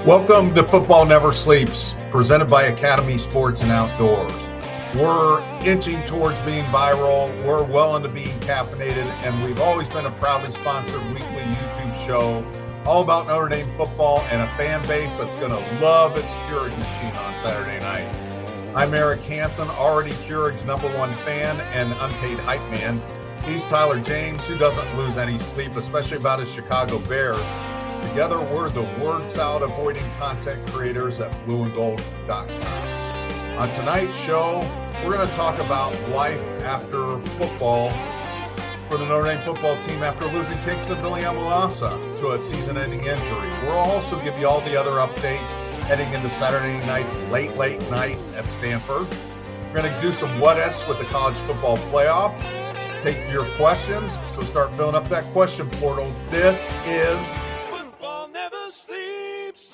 Welcome to Football Never Sleeps, presented by Academy Sports and Outdoors. We're inching towards being viral. We're well into being caffeinated, and we've always been a proudly sponsored weekly YouTube show all about Notre Dame football and a fan base that's going to love its Keurig machine on Saturday night. I'm Eric Hansen, already Keurig's #1 fan and unpaid hype man. He's Tyler James, who doesn't lose any sleep, especially about his Chicago Bears. Together, we're the word salad avoiding content creators at blueandgold.com. On tonight's show, we're going to talk about life after football for the Notre Dame football team after losing Kingston Biliamu-Asa to a season-ending injury. We'll also give you all the other updates heading into Saturday night's late night at Stanford. We're going to do some what-ifs with the college football playoff. Take your questions, so start filling up that question portal. This is Football Never Sleeps.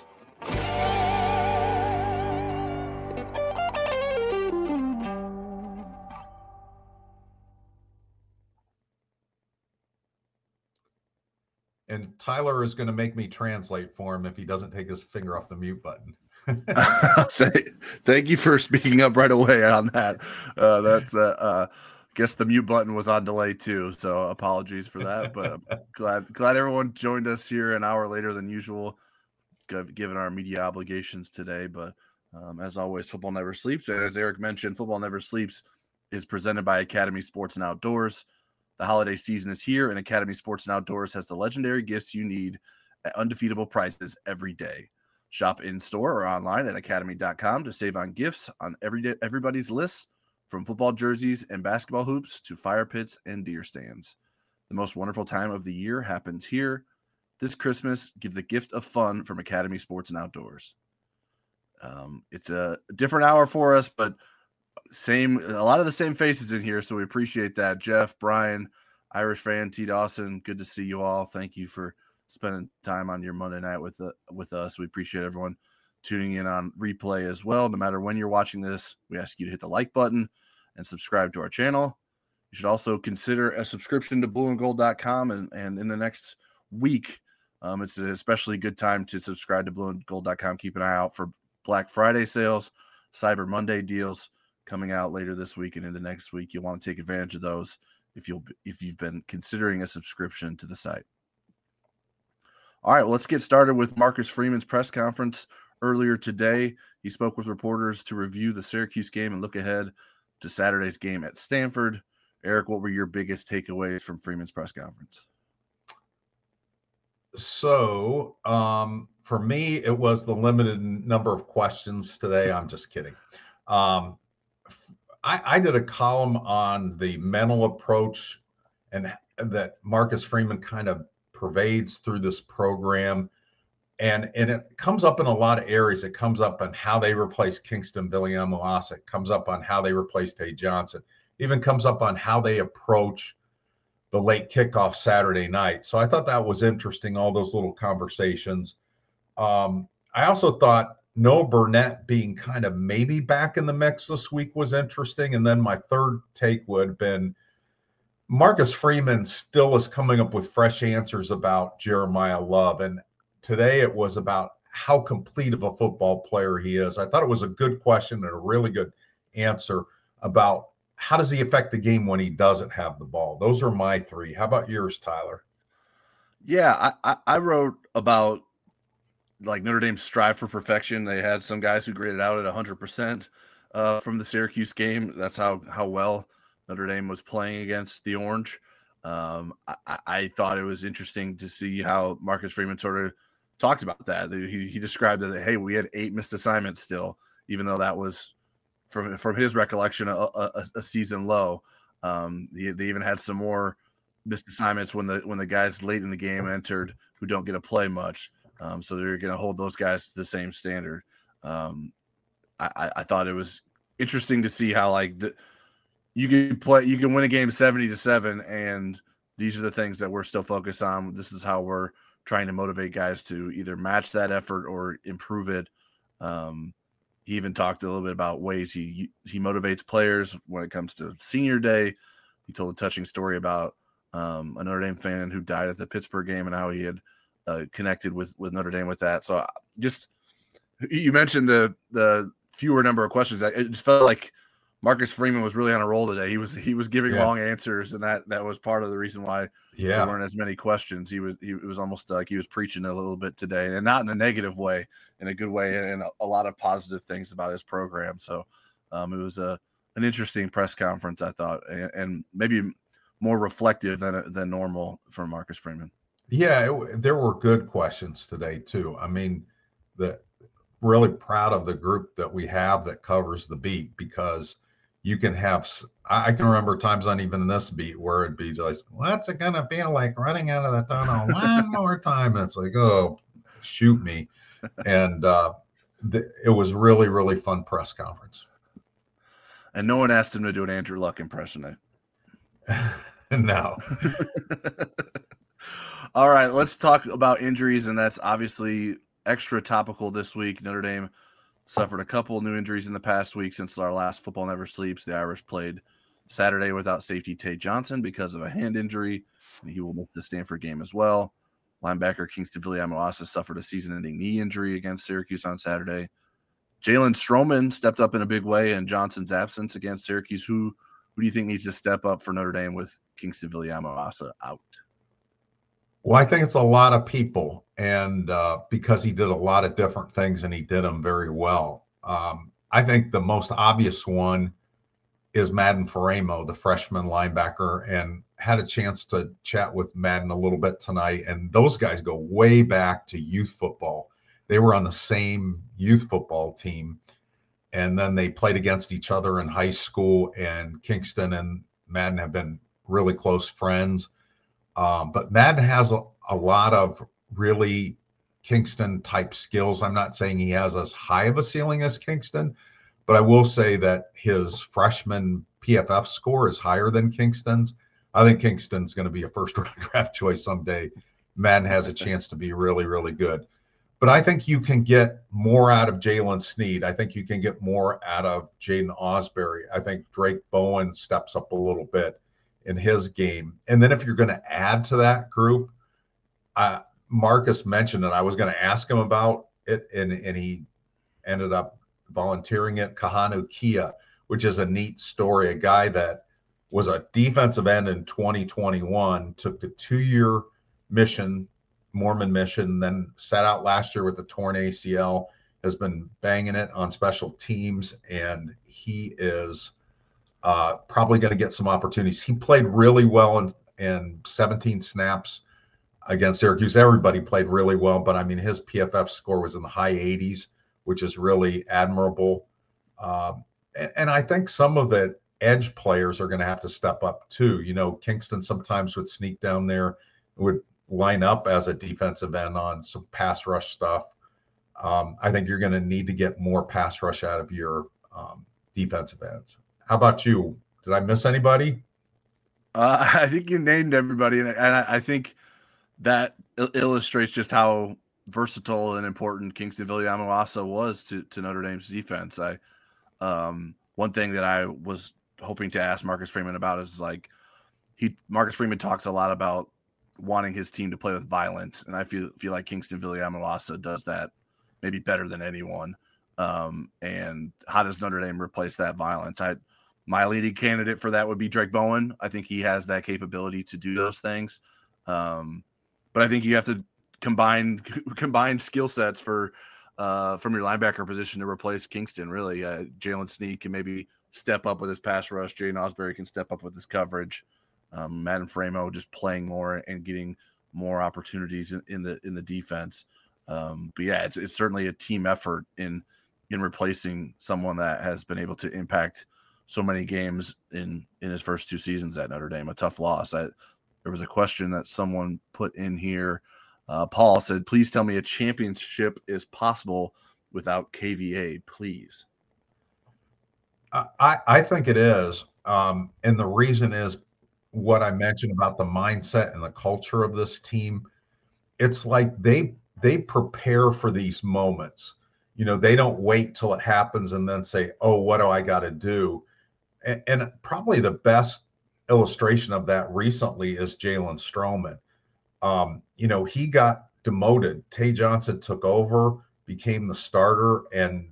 And Tyler is going to make me translate for him if he doesn't take his finger off the mute button. Thank you for speaking up right away on that. Guess the mute button was on delay too, so apologies for that. But glad everyone joined us here an hour later than usual, given our media obligations today. But as always, Football Never Sleeps, and as Eric mentioned, Football Never Sleeps is presented by Academy Sports and Outdoors. The holiday season is here, and Academy Sports and Outdoors has the legendary gifts you need at undefeatable prices every day. Shop in-store or online at academy.com to save on gifts on everybody's list, from football jerseys and basketball hoops to fire pits and deer stands. The most wonderful time of the year happens here. This Christmas, give the gift of fun from Academy Sports and Outdoors. It's a different hour for us, but a lot of the same faces in here, so we appreciate that. Jeff, Brian, Irish fan, T. Dawson, good to see you all. Thank you for spending time on your Monday night with us. We appreciate everyone tuning in on replay as well. No matter when you're watching this, we ask you to hit the like button and subscribe to our channel. You should also consider a subscription to blueandgold.com, and in the next week, it's an especially good time to subscribe to blueandgold.com. Keep an eye out for Black Friday sales, Cyber Monday deals coming out later this week and into next week. You'll want to take advantage of those if you've been considering a subscription to the site. All right, well, let's get started with Marcus Freeman's press conference earlier today. He spoke with reporters to review the Syracuse game and look ahead to Saturday's game at Stanford. Eric, what were your biggest takeaways from Freeman's press conference? So, for me, it was the limited number of questions today. I'm just kidding. I did a column on the mental approach and that Marcus Freeman kind of pervades through this program. And it comes up in a lot of areas. It comes up on how they replace Kingston Biliamu-Asa. It comes up on how they replace Tay Johnson. It even comes up on how they approach the late kickoff Saturday night. So I thought that was interesting, all those little conversations. I also thought Noah Burnett being kind of maybe back in the mix this week was interesting. And then my third take would have been Marcus Freeman still is coming up with fresh answers about Jeremiah Love. And today it was about how complete of a football player he is. I thought it was a good question and a really good answer about how does he affect the game when he doesn't have the ball. Those are my three. How about yours, Tyler? Yeah, I wrote about like Notre Dame's strive for perfection. They had some guys who graded out at 100% from the Syracuse game. That's how well Notre Dame was playing against the Orange. I thought it was interesting to see how Marcus Freeman sort of talked about that. He described that, hey, we had 8 missed assignments still, even though that was from his recollection a season low. They even had some more missed assignments when the guys late in the game entered who don't get to play much. So they're going to hold those guys to the same standard. I thought it was interesting to see how you can win a game 70-7, and these are the things that we're still focused on. This is how we're trying to motivate guys to either match that effort or improve it. He even talked a little bit about ways he motivates players when it comes to senior day. He told a touching story about a Notre Dame fan who died at the Pittsburgh game and how he had connected with Notre Dame with that. So just You mentioned the fewer number of questions. It just felt like Marcus Freeman was really on a roll today. He was giving long answers, and that was part of the reason why there weren't as many questions. It was almost like he was preaching a little bit today, and not in a negative way, in a good way, and a lot of positive things about his program. So it was an interesting press conference, I thought, and maybe more reflective than normal for Marcus Freeman. Yeah, there were good questions today too. I mean, really proud of the group that we have that covers the beat, because you can have, I can remember times on even this beat where it'd be just, what's it gonna feel like running out of the tunnel one more time? And it's like, oh, shoot me. And it was really, really fun press conference. And no one asked him to do an Andrew Luck impression. No. All right, let's talk about injuries, and that's obviously extra topical this week. Notre Dame suffered a couple new injuries in the past week since our last Football Never Sleeps. The Irish played Saturday without safety Tate Johnson because of a hand injury, and he will miss the Stanford game as well. Linebacker Kingston Viliamu-Asa suffered a season-ending knee injury against Syracuse on Saturday. Jalen Stroman stepped up in a big way in Johnson's absence against Syracuse. Who do you think needs to step up for Notre Dame with Kingston Viliamu-Asa out? Well, I think it's a lot of people, and because he did a lot of different things and he did them very well. I think the most obvious one is Madden Faremo, the freshman linebacker, and had a chance to chat with Madden a little bit tonight. And those guys go way back to youth football. They were on the same youth football team, and then they played against each other in high school, and Kingston and Madden have been really close friends. But Madden has a lot of really Kingston type skills. I'm not saying he has as high of a ceiling as Kingston, but I will say that his freshman PFF score is higher than Kingston's. I think Kingston's going to be a first round draft choice someday. Madden has a chance to be really, really good. But I think you can get more out of Jalen Sneed. I think you can get more out of Jaden Ausberry. I think Drake Bowen steps up a little bit in his game. And then if you're going to add to that group, Marcus mentioned it. I was going to ask him about it, and he ended up volunteering it. Kahanu Kia, which is a neat story. A guy that was a defensive end in 2021, took the 2-year mission, Mormon mission, then sat out last year with a torn ACL, has been banging it on special teams, and he is probably going to get some opportunities. He played really well in 17 snaps against Syracuse. Everybody played really well, but I mean, his PFF score was in the high 80s, which is really admirable. And I think some of the edge players are going to have to step up too. You know, Kingston sometimes would sneak down there, would line up as a defensive end on some pass rush stuff. I think you're going to need to get more pass rush out of your defensive ends. How about you? Did I miss anybody? I think you named everybody, and I think that illustrates just how versatile and important Kingston Viliamu-Asa was to Notre Dame's defense. One thing that I was hoping to ask Marcus Freeman about is Marcus Freeman talks a lot about wanting his team to play with violence, and I feel like Kingston Viliamu-Asa does that maybe better than anyone. And how does Notre Dame replace that violence? My leading candidate for that would be Drake Bowen. I think he has that capability to do those things. But I think you have to combine skill sets from your linebacker position to replace Kingston. Really, Jalen Sneed can maybe step up with his pass rush. Jaden Ausberry can step up with his coverage. Madden Faremo just playing more and getting more opportunities in the defense. But yeah, it's certainly a team effort in replacing someone that has been able to impact so many games in his first 2 seasons at Notre Dame. A tough loss. There was a question that someone put in here. Paul said, please tell me a championship is possible without KVA, please. I think it is. And the reason is what I mentioned about the mindset and the culture of this team. It's like they prepare for these moments. You know, they don't wait till it happens and then say, oh, what do I got to do? And probably the best illustration of that recently is Jalen Stroman. You know, he got demoted. Tay Johnson took over. became the starter, and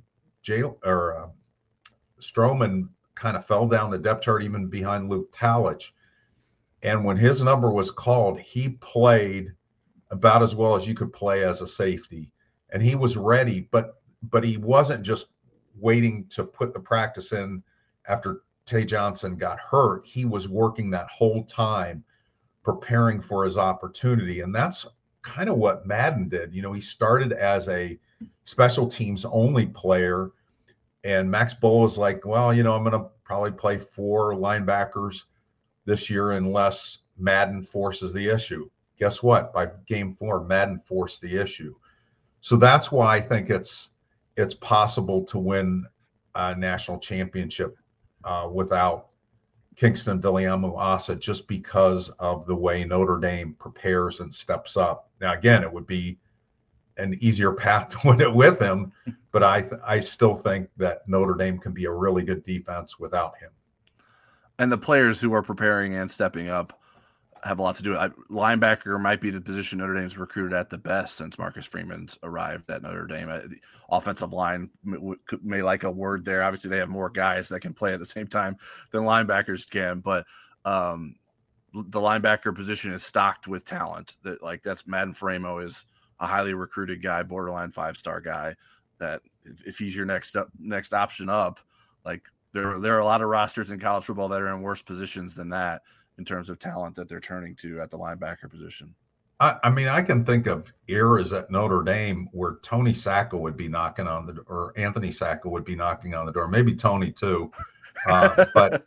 Stroman kind of fell down the depth chart even behind Luke Talich. And when his number was called, he played about as well as you could play as a safety. And he was ready, but he wasn't just waiting to put the practice in after Tay Johnson got hurt. He was working that whole time, preparing for his opportunity. And that's kind of what Madden did. He started as a special teams only player, and Max Bull was like, well, I'm going to probably play 4 linebackers this year unless Madden forces the issue. Guess what? By game 4, Madden forced the issue. So that's why I think it's possible to win a national championship without Kingston Viliamu-Asa, just because of the way Notre Dame prepares and steps up. Now, again, it would be an easier path to win it with him, but I still think that Notre Dame can be a really good defense without him. And the players who are preparing and stepping up have a lot to do. Linebacker might be the position Notre Dame's recruited at the best since Marcus Freeman's arrived at Notre Dame. The offensive line may like a word there. Obviously, they have more guys that can play at the same time than linebackers can, but the linebacker position is stocked with talent. That's Madden Framo is a highly recruited guy, borderline 5-star guy. That if he's your next option up, there are a lot of rosters in college football that are in worse positions than that in terms of talent that they're turning to at the linebacker position. I mean, I can think of eras at Notre Dame where Tony Sacco would be knocking on the door, or Anthony Sacco would be knocking on the door, maybe Tony too. But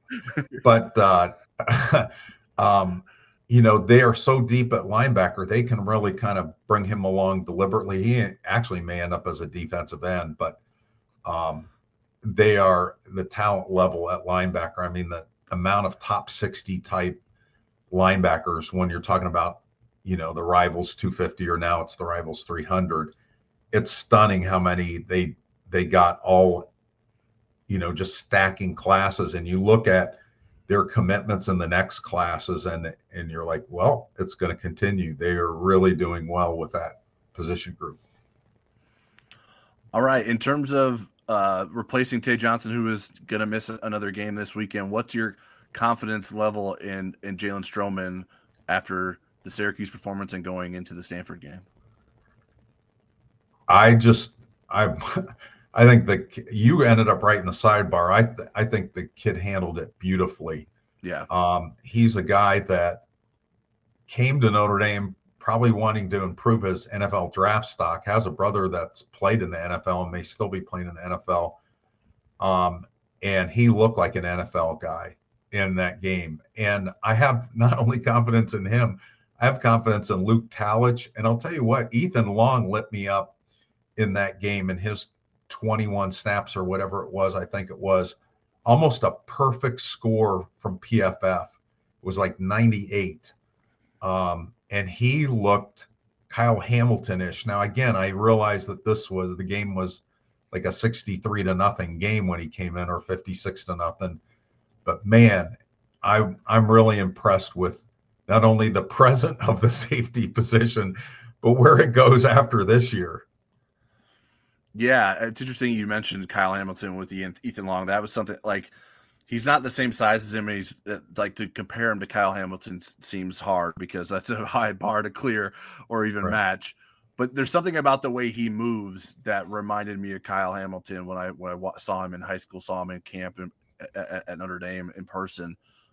they are so deep at linebacker, they can really kind of bring him along deliberately. He actually may end up as a defensive end, but they are the talent level at linebacker. I mean, the amount of top 60 type linebackers when you're talking about, the Rivals 250, or now it's the Rivals 300. It's stunning how many they got all, just stacking classes. And you look at their commitments in the next classes and you're like, well, it's going to continue. They are really doing well with that position group. All right. In terms of replacing Tay Johnson, who is going to miss another game this weekend, what's your confidence level in Jalen Stroman after the Syracuse performance and going into the Stanford game? I think that you ended up right in the sidebar. I think the kid handled it beautifully. Yeah. He's a guy that came to Notre Dame probably wanting to improve his NFL draft stock, has a brother that's played in the NFL and may still be playing in the NFL. And he looked like an NFL guy in that game. And I have not only confidence in him, I have confidence in Luke Talich. And I'll tell you what, Ethan Long lit me up in that game in his 21 snaps or whatever it was. I think it was almost a perfect score from PFF. It was like 98. And he looked Kyle Hamilton-ish. Now, again, I realized that the game was like a 63-0 game when he came in, or 56-0. But man, I'm really impressed with not only the present of the safety position, but where it goes after this year. Yeah, it's interesting you mentioned Kyle Hamilton with Ethan Long. That was something he's not the same size as him. He's to compare him to Kyle Hamilton seems hard because that's a high bar to clear or even match. But there's something about the way he moves that reminded me of Kyle Hamilton when I saw him in high school, saw him in camp at Notre Dame in person,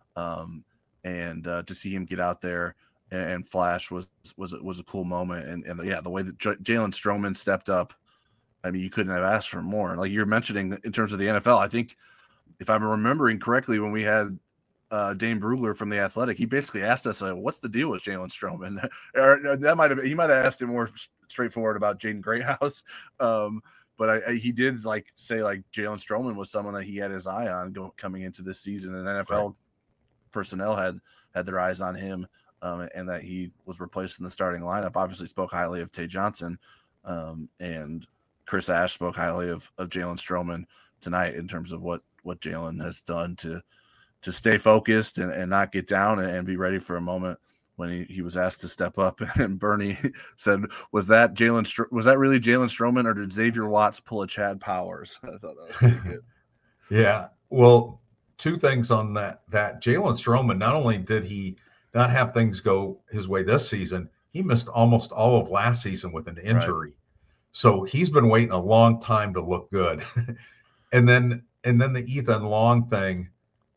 and to see him get out there and flash was a cool moment. And the way that Jalen Stroman stepped up, I mean, you couldn't have asked for more. Like you're mentioning in terms of the NFL, I think if I'm remembering correctly, when we had Dane Brugler from The Athletic, he basically asked us, what's the deal with Jalen Stroman? Or he might have asked him more straightforward about Jaden Greathouse. But he did say Jalen Stroman was someone that he had his eye on coming into this season, and NFL personnel had their eyes on him, and that he was replaced in the starting lineup. Obviously spoke highly of Tay Johnson, and Chris Ash spoke highly of Jalen Stroman tonight in terms of what Jalen has done to stay focused and not get down and be ready for a moment when he was asked to step up, and Bernie said, was that really Jalen Stroman, or did Xavier Watts pull a Chad Powers? I thought that was pretty good. Yeah. Well, two things on that. Jalen Stroman, not only did he not have things go his way this season, he missed almost all of last season with an injury. Right. So he's been waiting a long time to look good. and then the Ethan Long thing,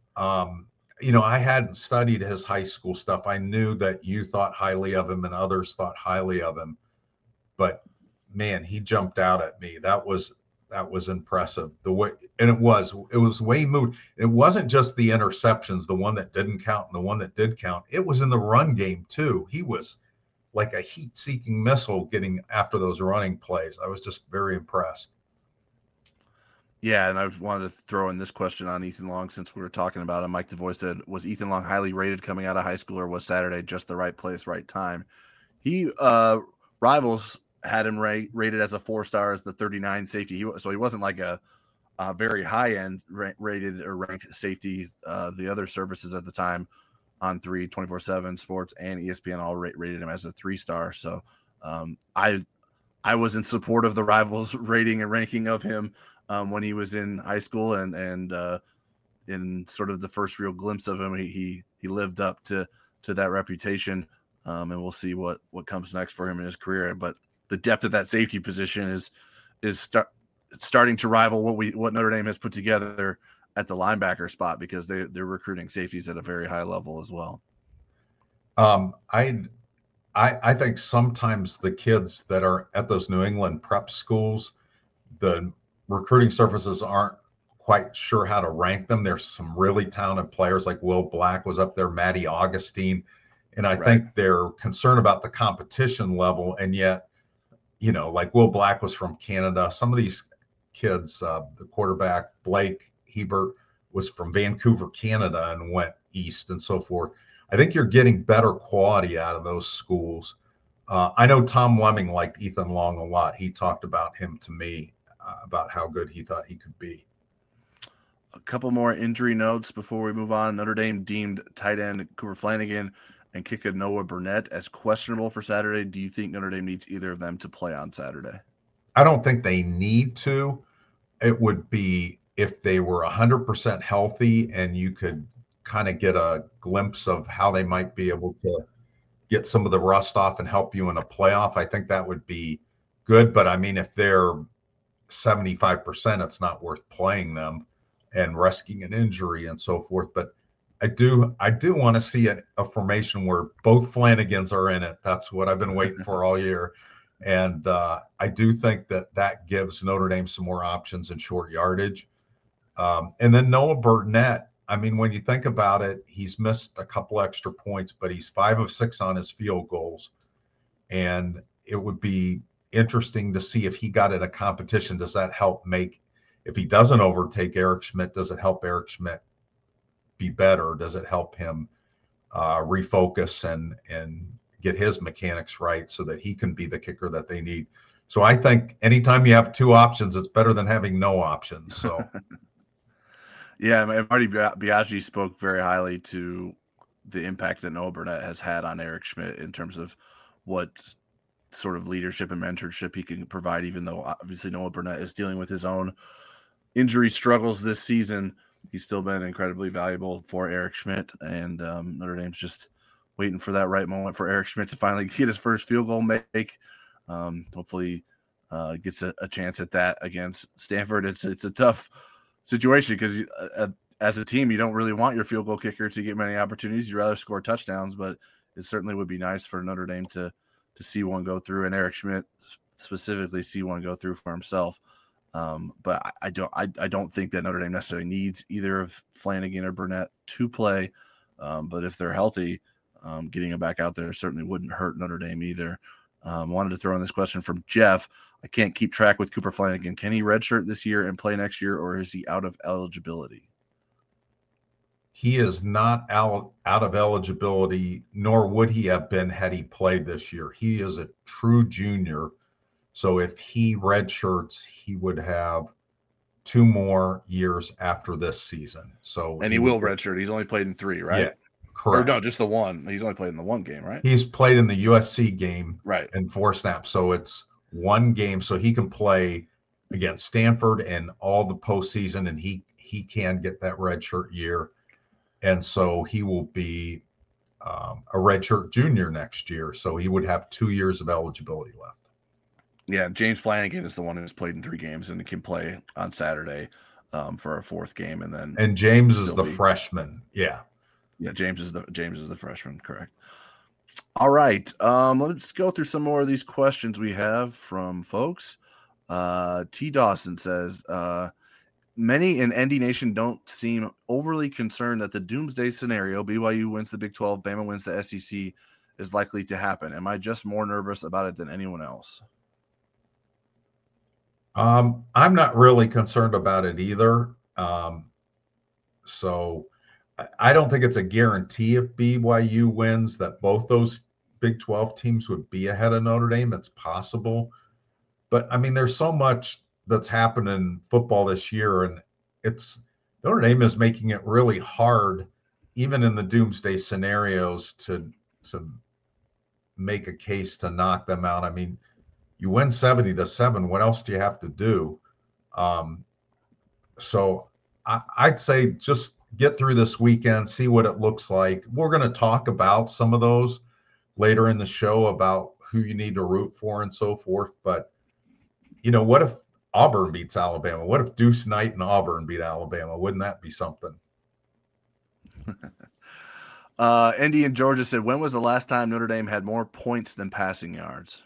I hadn't studied his high school stuff. I knew that you thought highly of him and others thought highly of him, but man, he jumped out at me. That was impressive. The way, and it was way moved. It wasn't just the interceptions, the one that didn't count and the one that did count. It was in the run game too. He was like a heat-seeking missile getting after those running plays. I was just very impressed. Yeah, and I wanted to throw in this question on Ethan Long since we were talking about him. Mike DeVoy said, was Ethan Long highly rated coming out of high school, or was Saturday just the right place, right time? He Rivals had him rated as a 4-star as the 39 safety. So he wasn't like a very high-end rated or ranked safety. The other services at the time, On 3, 24/7 Sports, and ESPN all rated him as a 3-star. So I was in support of the Rivals rating and ranking of him when he was in high school, and in sort of the first real glimpse of him, he lived up to that reputation, and we'll see what comes next for him in his career. But the depth of that safety position is starting to rival what Notre Dame has put together at the linebacker spot, because they're recruiting safeties at a very high level as well. I think sometimes the kids that are at those New England prep schools, the recruiting services aren't quite sure how to rank them. There's some really talented players like Will Black was up there, Matty Augustine, and I think they're concerned about the competition level. And yet, like Will Black was from Canada. Some of these kids, the quarterback Blake Hebert was from Vancouver, Canada, and went east and so forth. I think you're getting better quality out of those schools. I know Tom Lemming liked Ethan Long a lot. He talked about him to me, about how good he thought he could be. A couple more injury notes before we move on. Notre Dame deemed tight end Cooper Flanagan and kicker Noah Burnett as questionable for Saturday. Do you think Notre Dame needs either of them to play on Saturday? I don't think they need to. It would be if they were 100% healthy and you could kind of get a glimpse of how they might be able to get some of the rust off and help you in a playoff. I think that would be good. But I mean, if they're 75%, it's not worth playing them and risking an injury and so forth. But I do want to see a formation where both Flanagans are in it. That's what I've been waiting for all year. And I do think that gives Notre Dame some more options in short yardage. And then Noah Burnett, I mean, when you think about it, he's missed a couple extra points, but he's 5 of 6 on his field goals. And it would be interesting to see if he got in a competition. Does that help if he doesn't overtake Eric Schmidt, does it help Eric Schmidt be better? Does it help him refocus and get his mechanics right so that he can be the kicker that they need? So I think anytime you have 2 options, it's better than having no options. So. Yeah, Marty Biaggi spoke very highly to the impact that Noah Burnett has had on Eric Schmidt in terms of what sort of leadership and mentorship he can provide, even though obviously Noah Burnett is dealing with his own injury struggles this season. He's still been incredibly valuable for Eric Schmidt, and Notre Dame's just waiting for that right moment for Eric Schmidt to finally get his first field goal make. Hopefully gets a chance at that against Stanford. It's a tough situation because as a team, you don't really want your field goal kicker to get many opportunities. You'd rather score touchdowns, but it certainly would be nice for Notre Dame to see one go through, and Eric Schmidt specifically see one go through for himself. But I don't think that Notre Dame necessarily needs either of Flanagan or Burnett to play. But if they're healthy, getting them back out there certainly wouldn't hurt Notre Dame either. Wanted to throw in this question from Jeff. I can't keep track with Cooper Flanagan. Can he redshirt this year and play next year, or is he out of eligibility? He is not out of eligibility, nor would he have been had he played this year. He is a true junior. So if he redshirts, he would have 2 more years after this season. So he will redshirt. He's only played in 3, right? Yeah, Or Correct. no, just the one. He's only played in the one game, right? He's played in the USC game Right. and 4 snaps. So it's one game. So he can play against Stanford and all the postseason, and he can get that redshirt year. And so he will be a redshirt junior next year. So he would have 2 years of eligibility left. Yeah, James Flanagan is the one who's played in 3 games and can play on Saturday for a 4th game, and James is the freshman. Yeah. Yeah, James is the freshman, correct. All right. Let's go through some more of these questions we have from folks. T. Dawson says, many in ND Nation don't seem overly concerned that the doomsday scenario, BYU wins the Big 12, Bama wins the SEC, is likely to happen. Am I just more nervous about it than anyone else? I'm not really concerned about it either. So I don't think it's a guarantee if BYU wins that both those Big 12 teams would be ahead of Notre Dame. It's possible. But I mean, there's so much that's happened in football this year, and it's Notre Dame is making it really hard, even in the doomsday scenarios, to make a case to knock them out. I mean, you win 70-7. What else do you have to do? So I'd say just get through this weekend, see what it looks like. We're going to talk about some of those later in the show about who you need to root for and so forth. But, you know, what if Auburn beats Alabama? What if Deuce Knight and Auburn beat Alabama? Wouldn't that be something? Andy in Georgia said, when was the last time Notre Dame had more points than passing yards?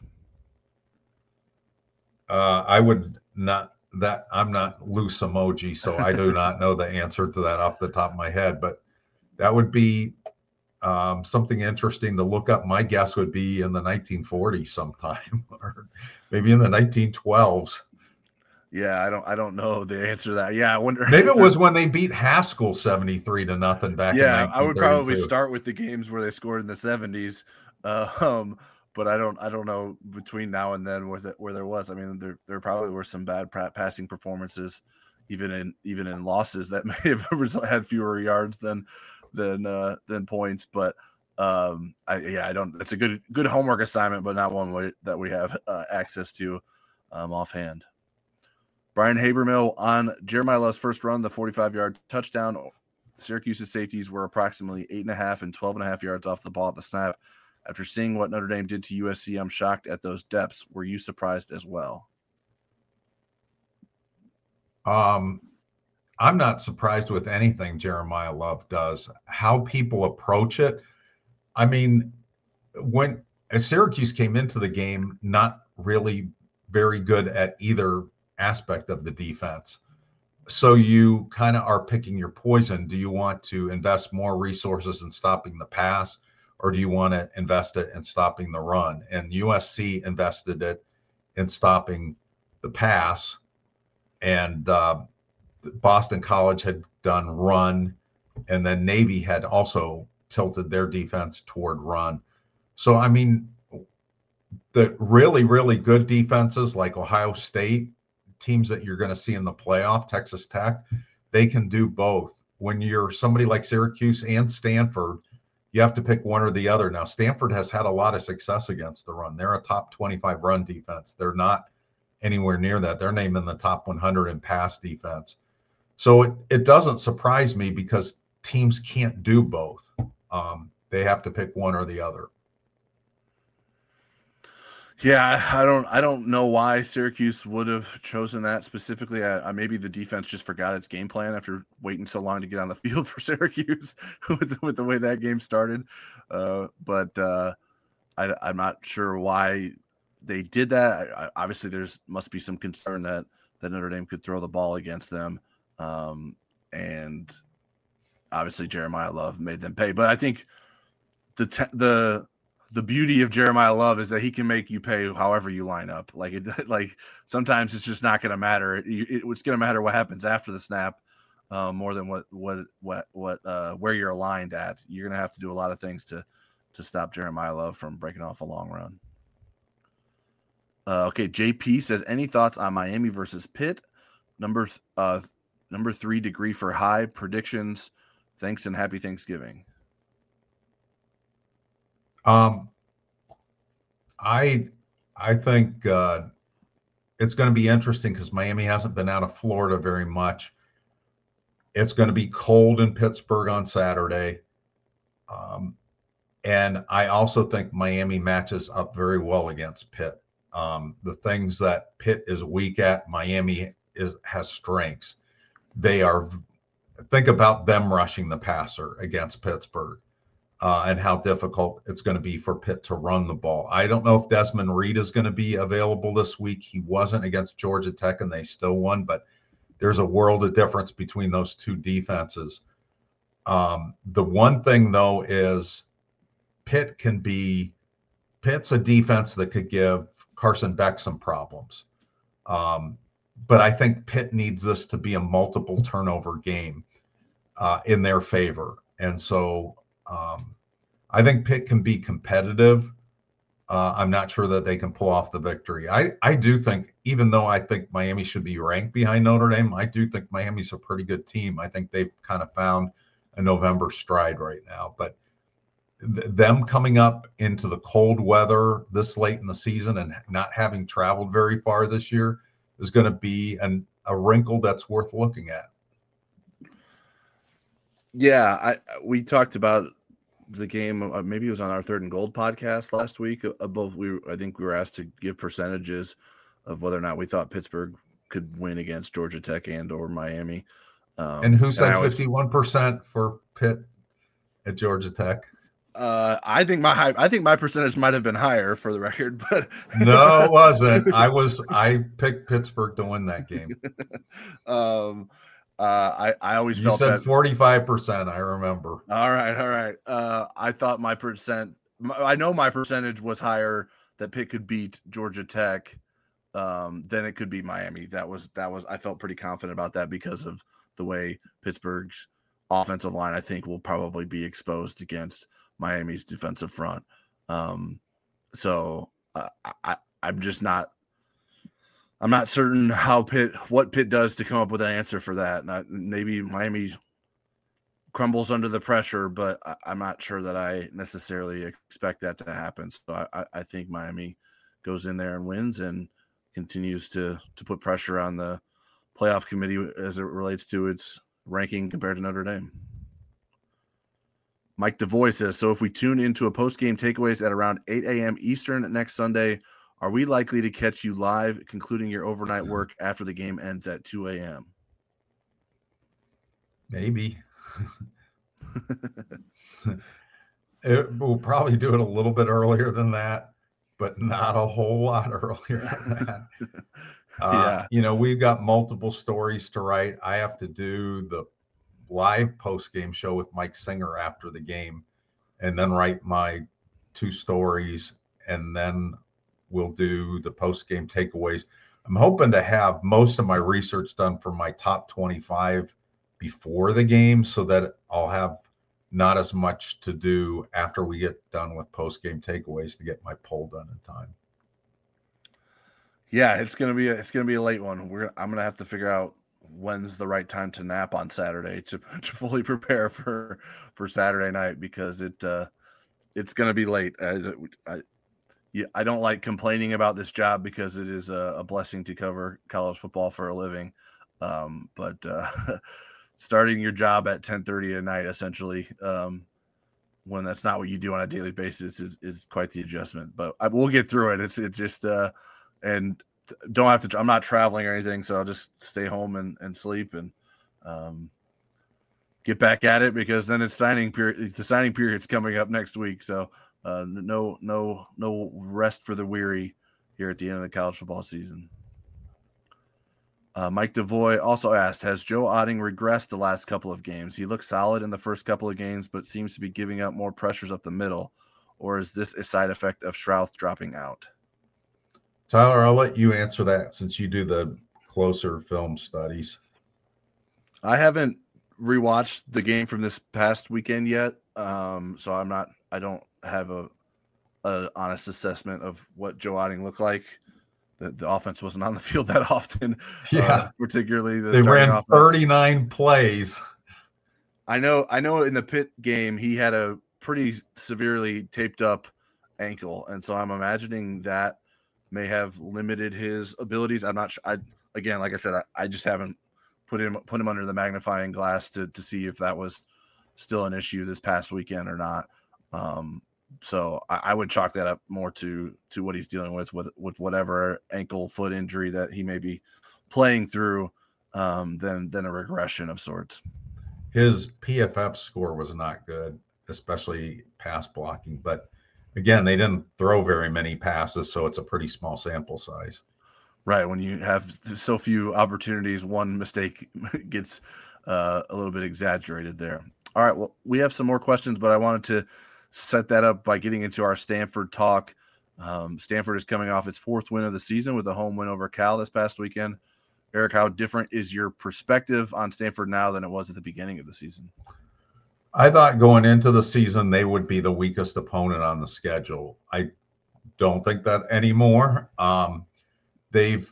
I would not. That I'm not loose emoji, so I do not know the answer to that off the top of my head. But that would be something interesting to look up. My guess would be in the 1940s sometime, or maybe in the 1912s. Yeah, I don't know the answer to that. Yeah, I wonder. Maybe it was when they beat Haskell 73-0 back in 1932. I would probably start with the games where they scored in the 70s. But I don't know between now and then where there was. I mean, there probably were some bad passing performances, even in losses that may have had fewer yards than points. But I don't. It's a good homework assignment, but not one that we have access to offhand. Brian Habermill on Jeremiah Love's first run, the 45-yard touchdown. Syracuse's safeties were approximately 8.5 and 12.5 yards off the ball at the snap. After seeing what Notre Dame did to USC, I'm shocked at those depths. Were you surprised as well? I'm not surprised with anything Jeremiah Love does. How people approach it. I mean, when Syracuse came into the game, not really very good at either aspect of the defense. So you kind of are picking your poison. Do you want to invest more resources in stopping the pass, or do you want to invest it in stopping the run? And USC invested it in stopping the pass, and Boston College had done run, and then Navy had also tilted their defense toward run. So, I mean, the really, really good defenses like Ohio State, teams that you're going to see in the playoff, Texas Tech, they can do both. When you're somebody like Syracuse and Stanford, you have to pick one or the other. Now, Stanford has had a lot of success against the run. They're a top 25 run defense. They're not anywhere near that. They're named in the top 100 in pass defense. So it doesn't surprise me because teams can't do both. They have to pick one or the other. Yeah, I don't know why Syracuse would have chosen that specifically. Maybe the defense just forgot its game plan after waiting so long to get on the field for Syracuse with the way that game started. But I'm not sure why they did that. Obviously, must be some concern that Notre Dame could throw the ball against them, and obviously Jeremiah Love made them pay. But I think the beauty of Jeremiah Love is that he can make you pay however you line up. Like sometimes it's just not going to matter. It's going to matter what happens after the snap, more than where you're aligned at. You're going to have to do a lot of things to stop Jeremiah Love from breaking off a long run. Okay, JP says, any thoughts on Miami versus Pitt? Number 3 degree for high predictions. Thanks and happy Thanksgiving. Um, I I think it's going to be interesting because Miami hasn't been out of Florida very much. It's going to be cold in Pittsburgh on Saturday. And I also think Miami matches up very well against Pitt. The things that Pitt is weak at, Miami has strengths. Think about them rushing the passer against Pittsburgh and how difficult it's going to be for Pitt to run the ball. I don't know if Desmond Reed is going to be available this week. He wasn't against Georgia Tech and they still won, but there's a world of difference between those two defenses. The one thing, though, is Pitt's a defense that could give Carson Beck some problems. But I think Pitt needs this to be a multiple turnover game in their favor. And so I think Pitt can be competitive. I'm not sure that they can pull off the victory. I do think, even though I think Miami should be ranked behind Notre Dame, I do think Miami's a pretty good team. I think they've kind of found a November stride right now. But them coming up into the cold weather this late in the season and not having traveled very far this year is going to be a wrinkle that's worth looking at. Yeah, we talked about the game. Maybe it was on our Third and Gold podcast last week. I think we were asked to give percentages of whether or not we thought Pittsburgh could win against Georgia Tech and or Miami. And who said 51% for Pitt at Georgia Tech? I think my percentage might have been higher, for the record, but no, it wasn't. I picked Pittsburgh to win that game. I always you felt said that 45%. I remember. All right. I thought I know my percentage was higher that Pitt could beat Georgia Tech than it could beat Miami. That was I felt pretty confident about that because of the way Pittsburgh's offensive line, I think, will probably be exposed against Miami's defensive front. I'm not certain what Pitt does to come up with an answer for that. Maybe Miami crumbles under the pressure, but I'm not sure that I necessarily expect that to happen. So I think Miami goes in there and wins and continues to put pressure on the playoff committee as it relates to its ranking compared to Notre Dame. Mike DeVoy says, so if we tune into a post-game takeaways at around 8 a.m. Eastern next Sunday, are we likely to catch you live, concluding your overnight work after the game ends at 2 a.m.? Maybe. We'll probably do it a little bit earlier than that, but not a whole lot earlier than that. Yeah. We've got multiple stories to write. I have to do the live post-game show with Mike Singer after the game and then write my 2 stories, and then we'll do the post-game takeaways. I'm hoping to have most of my research done for my top 25 before the game so that I'll have not as much to do after we get done with post-game takeaways to get my poll done in time. Yeah, it's gonna be a late one. I'm gonna have to figure out when's the right time to nap on Saturday to fully prepare for Saturday night, because it's gonna be late. I don't like complaining about this job because it is a blessing to cover college football for a living. But starting your job at 10:30 at night, essentially, when that's not what you do on a daily basis, is quite the adjustment. But we'll get through it. It's just and don't have to. I'm not traveling or anything, so I'll just stay home and sleep and get back at it, because then it's signing period. The signing period's coming up next week, so no rest for the weary here at the end of the college football season. Mike DeVoy also asked, has Joe Otting regressed the last couple of games? He looked solid in the first couple of games, but seems to be giving up more pressures up the middle. Or is this a side effect of Strouth dropping out? Tyler, I'll let you answer that since you do the closer film studies. I haven't rewatched the game from this past weekend yet, so I don't have a honest assessment of what Joe Otting looked like. The offense wasn't on the field that often. Yeah, particularly they ran offense. 39 plays. I know. In the Pitt game, he had a pretty severely taped up ankle, and so I'm imagining that may have limited his abilities. I'm not sure. Again, like I said, I just haven't put him under the magnifying glass to see if that was still an issue this past weekend or not. So I would chalk that up more to what he's dealing with whatever ankle foot injury that he may be playing through, than a regression of sorts. His PFF score was not good, especially pass blocking. But again, they didn't throw very many passes, so it's a pretty small sample size. Right. When you have so few opportunities, one mistake gets a little bit exaggerated there. All right. Well, we have some more questions, but I wanted to set that up by getting into our Stanford talk. Stanford is coming off its 4th win of the season with a home win over Cal this past weekend. Eric, how different is your perspective on Stanford now than it was at the beginning of the season? I thought going into the season they would be the weakest opponent on the schedule. I don't think that anymore. They've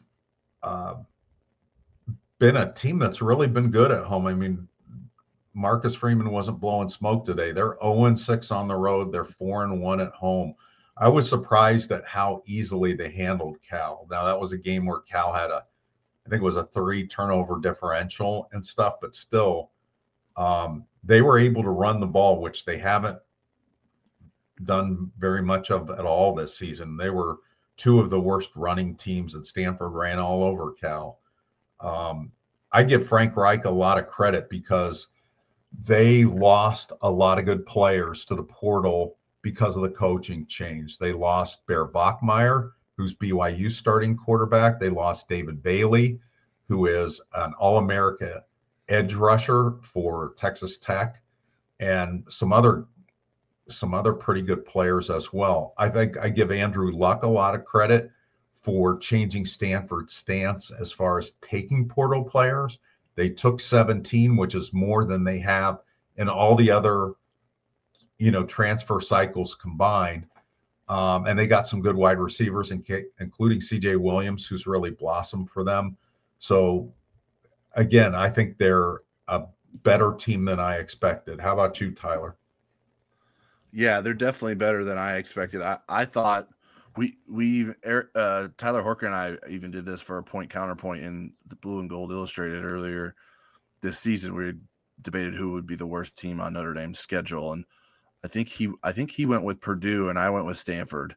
been a team that's really been good at home. I mean, Marcus Freeman wasn't blowing smoke today. They're 0-6 on the road. They're 4-1 at home. I was surprised at how easily they handled Cal. Now, that was a game where Cal had I think it was a 3 turnover differential and stuff, but still, they were able to run the ball, which they haven't done very much of at all this season. They were 2 of the worst running teams, and Stanford ran all over Cal. I give Frank Reich a lot of credit because they lost a lot of good players to the portal because of the coaching change. They lost Bear Bachmeier, who's BYU starting quarterback. They lost David Bailey, who is an All-America edge rusher for Texas Tech, and some other pretty good players as well. I think I give Andrew Luck a lot of credit for changing Stanford's stance as far as taking portal players. They took 17, which is more than they have in all the other, transfer cycles combined. And they got some good wide receivers, including CJ Williams, who's really blossomed for them. So, again, I think they're a better team than I expected. How about you, Tyler? Yeah, they're definitely better than I expected. I thought Tyler Horker and I even did this for a point counterpoint in the Blue and Gold Illustrated earlier this season. We debated who would be the worst team on Notre Dame's schedule, and I think he went with Purdue and I went with Stanford.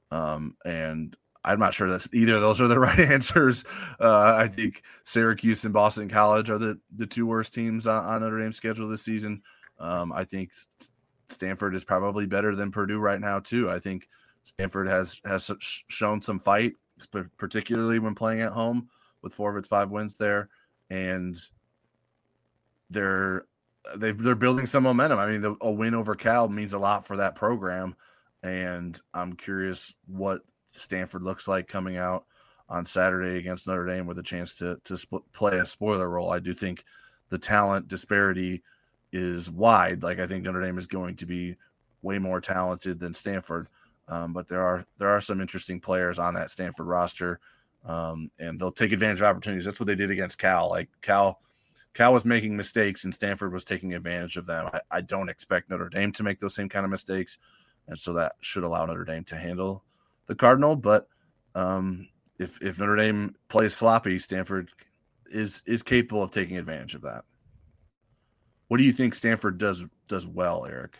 And I'm not sure that either of those are the right answers. I think Syracuse and Boston College are the 2 worst teams on Notre Dame's schedule this season. I think Stanford is probably better than Purdue right now too. I think Stanford has shown some fight, particularly when playing at home with 4 of its 5 wins there, and they're building some momentum. I mean, a win over Cal means a lot for that program, and I'm curious what Stanford looks like coming out on Saturday against Notre Dame with a chance to play a spoiler role. I do think the talent disparity is wide. Like, I think Notre Dame is going to be way more talented than Stanford, but there are some interesting players on that Stanford roster, and they'll take advantage of opportunities. That's what they did against Cal. Like, Cal was making mistakes and Stanford was taking advantage of them. I don't expect Notre Dame to make those same kind of mistakes, and so that should allow Notre Dame to handle the Cardinal. But if Notre Dame plays sloppy, Stanford is capable of taking advantage of that. What do you think Stanford does well, Eric?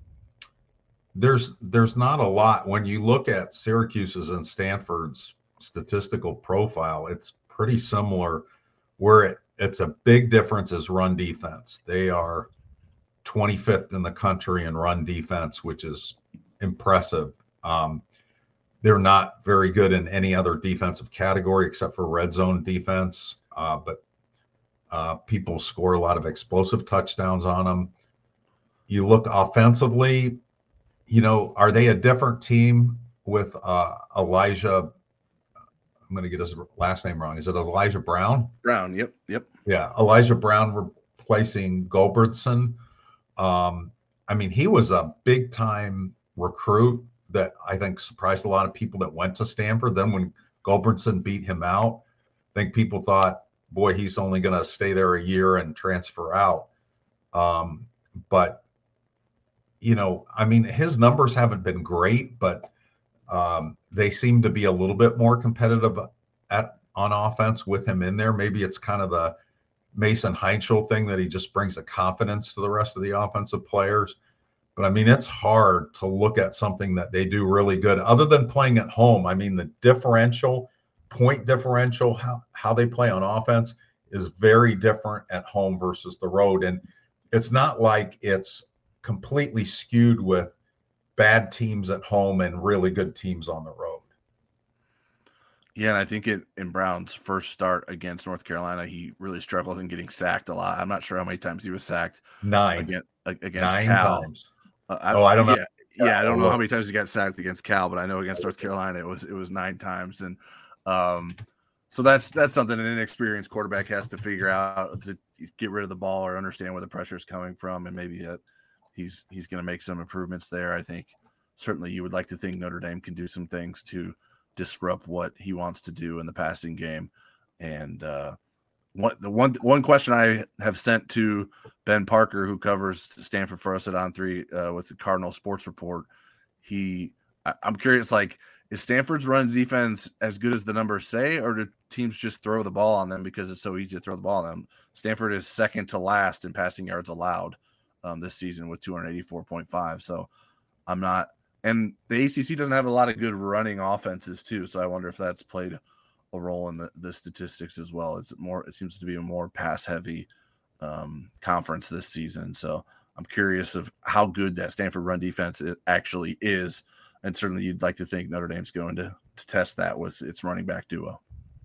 There's not a lot. When you look at Syracuse's and Stanford's statistical profile, it's pretty similar. Where it's a big difference is run defense. They are 25th in the country in run defense, which is impressive. They're not very good in any other defensive category except for red zone defense, but people score a lot of explosive touchdowns on them. You look offensively, are they a different team with Elijah? I'm going to get his last name wrong. Is it Elijah Brown? Brown, yep. Yeah, Elijah Brown replacing Gulbranson. I mean, he was a big-time recruit that I think surprised a lot of people that went to Stanford. Then when Gulbranson beat him out, I think people thought, boy, he's only going to stay there a year and transfer out. But, I mean, his numbers haven't been great, but they seem to be a little bit more competitive on offense with him in there. Maybe it's kind of the Mason Heinschel thing that he just brings a confidence to the rest of the offensive players. But I mean, it's hard to look at something that they do really good other than playing at home. I mean, the point differential, how they play on offense is very different at home versus the road. And it's not like it's completely skewed with bad teams at home and really good teams on the road. Yeah, and I think in Brown's first start against North Carolina, he really struggled in getting sacked a lot. I'm not sure how many times he was sacked. Against 9 Cal. times. I don't know. Yeah, I don't know look. how many times he got sacked against Cal, but I know against North Carolina it was 9 times, and so that's something an inexperienced quarterback has to figure out, to get rid of the ball or understand where the pressure is coming from, and maybe that he's going to make some improvements there. I think certainly you would like to think Notre Dame can do some things to disrupt what he wants to do in the passing game. And one question I have sent to Ben Parker, who covers Stanford for us at On3 with the Cardinal Sports Report, I'm curious, like, is Stanford's run defense as good as the numbers say, or do teams just throw the ball on them because it's so easy to throw the ball on them? Stanford is second to last in passing yards allowed this season with 284.5. So I'm not, and the ACC doesn't have a lot of good running offenses too. So I wonder if that's played a role in the statistics as well. It seems to be a more pass heavy conference this season. So I'm curious of how good that Stanford run defense actually is. And certainly you'd like to think Notre Dame's going to test that with its running back duo.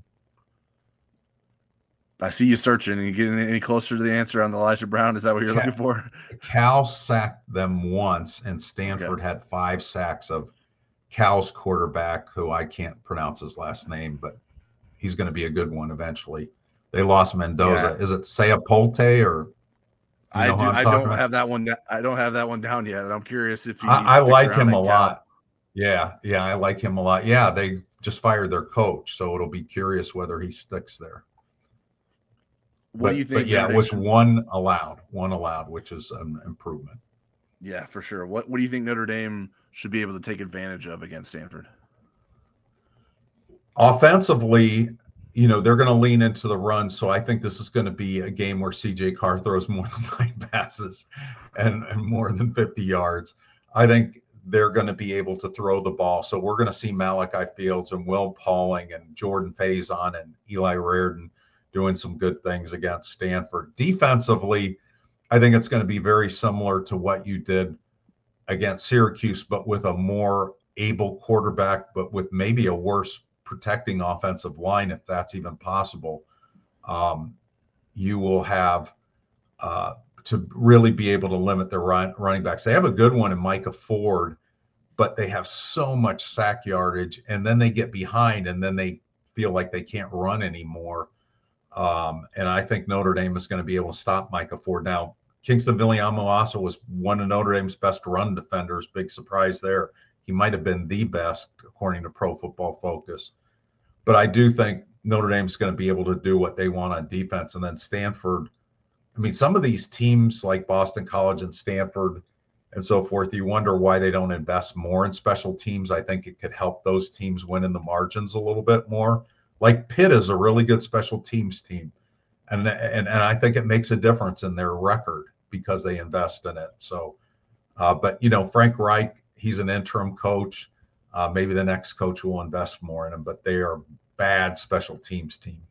I see you searching. Are you getting any closer to the answer on the Elijah Brown? Is that what you're looking for? Cal sacked them once, and Stanford had 5 sacks of Cal's quarterback, who I can't pronounce his last name, but he's going to be a good one eventually. They lost Mendoza. Yeah. Is it Sayapolte or? I don't have that one. I don't have that one down yet, and I'm curious if I like him a lot. Yeah, I like him a lot. Yeah, they just fired their coach, so it'll be curious whether he sticks there. What do you think? But yeah, it was one allowed, which is an improvement. Yeah, for sure. What do you think Notre Dame should be able to take advantage of against Stanford? Offensively, they're going to lean into the run. So I think this is going to be a game where CJ Carr throws more than 9 passes and more than 50 yards. I think they're going to be able to throw the ball. So we're going to see Malachi Fields and Will Pauling and Jordan Faison and Eli Reardon doing some good things against Stanford. Defensively, I think it's going to be very similar to what you did against Syracuse, but with a more able quarterback, but with maybe a worse protecting offensive line, if that's even possible. You will have to really be able to limit their running backs. They have a good one in Micah Ford, but they have so much sack yardage, and then they get behind, and then they feel like they can't run anymore. And I think Notre Dame is going to be able to stop Micah Ford. Now, Kingston Viliamu-Asa was one of Notre Dame's best run defenders. Big surprise there. He might have been the best, according to Pro Football Focus. But I do think Notre Dame's going to be able to do what they want on defense. And then Stanford, I mean, some of these teams like Boston College and Stanford and so forth, you wonder why they don't invest more in special teams. I think it could help those teams win in the margins a little bit more. Like Pitt is a really good special teams team. And I think it makes a difference in their record because they invest in it. So, but, Frank Reich, he's an interim coach. Maybe the next coach will invest more in him, but they are a bad special teams team.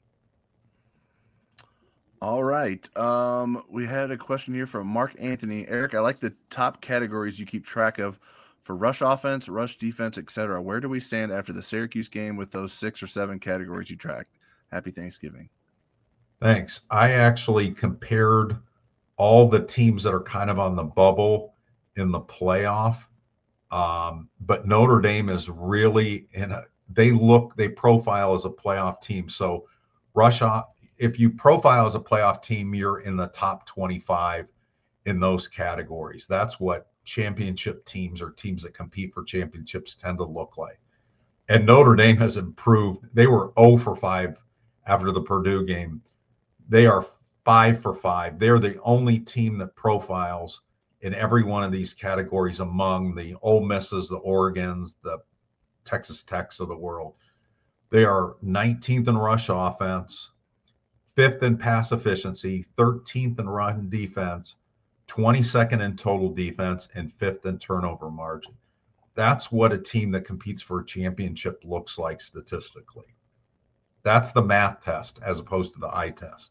All right. We had a question here from Mark Anthony. Eric, I like the top categories you keep track of for rush offense, rush defense, etc. Where do we stand after the Syracuse game with those 6 or 7 categories you tracked? Happy Thanksgiving. Thanks. I actually compared all the teams that are kind of on the bubble in the playoff. But Notre Dame is really they profile as a playoff team. So if you profile as a playoff team, you're in the top 25 in those categories. That's what championship teams or teams that compete for championships tend to look like. And Notre Dame has improved. They were 0 for 5 after the Purdue game. They are 5 for 5. They're the only team that profiles in every one of these categories among the Ole Misses, the Oregons, the Texas Techs of the world. They are 19th in rush offense, 5th in pass efficiency, 13th in run defense, 22nd in total defense, and 5th in turnover margin. That's what a team that competes for a championship looks like statistically. That's the math test as opposed to the eye test.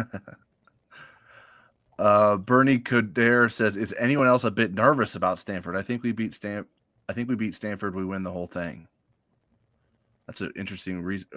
Bernie Coder says, "Is anyone else a bit nervous about Stanford? I think we beat Stanford. We win the whole thing." That's an interesting reason.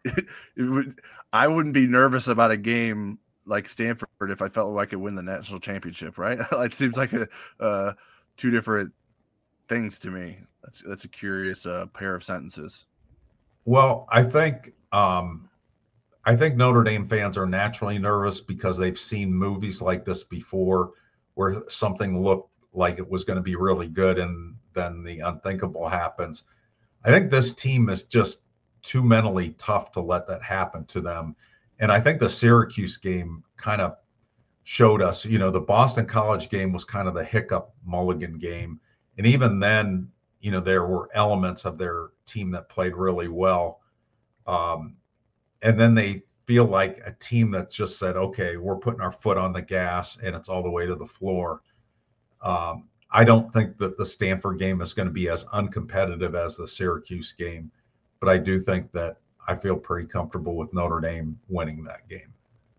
I wouldn't be nervous about a game like Stanford if I felt like I could win the national championship, right? It seems like two different things to me. That's a curious pair of sentences. Well, I think Notre Dame fans are naturally nervous because they've seen movies like this before where something looked like it was going to be really good and then the unthinkable happens. I think this team is just too mentally tough to let that happen to them. And I think the Syracuse game kind of showed us, the Boston College game was kind of the hiccup mulligan game. And even then, there were elements of their team that played really well. And then they feel like a team that's just said, okay, we're putting our foot on the gas and it's all the way to the floor. I don't think that the Stanford game is going to be as uncompetitive as the Syracuse game, but I do think that I feel pretty comfortable with Notre Dame winning that game.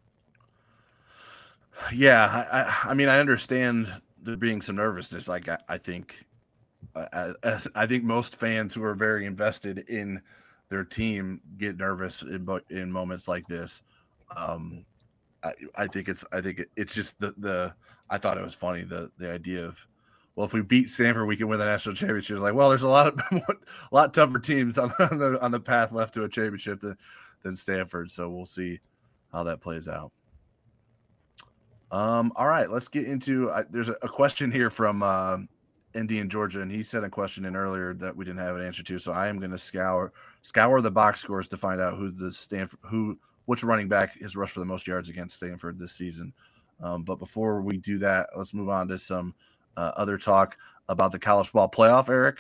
Yeah, I mean, I understand there being some nervousness. Like, I think most fans who are very invested in their team get nervous in moments like this. I think it's just I thought it was funny the idea of, well, if we beat Stanford, we can win the national championship. It's like, well, there's a lot tougher teams on the path left to a championship than Stanford. So we'll see how that plays out. All right, let's get into. There's a question here from Indy in Georgia, and he sent a question in earlier that we didn't have an answer to. So I am going to scour the box scores to find out which running back has rushed for the most yards against Stanford this season. But before we do that, let's move on to some other talk about the college football playoff. Eric,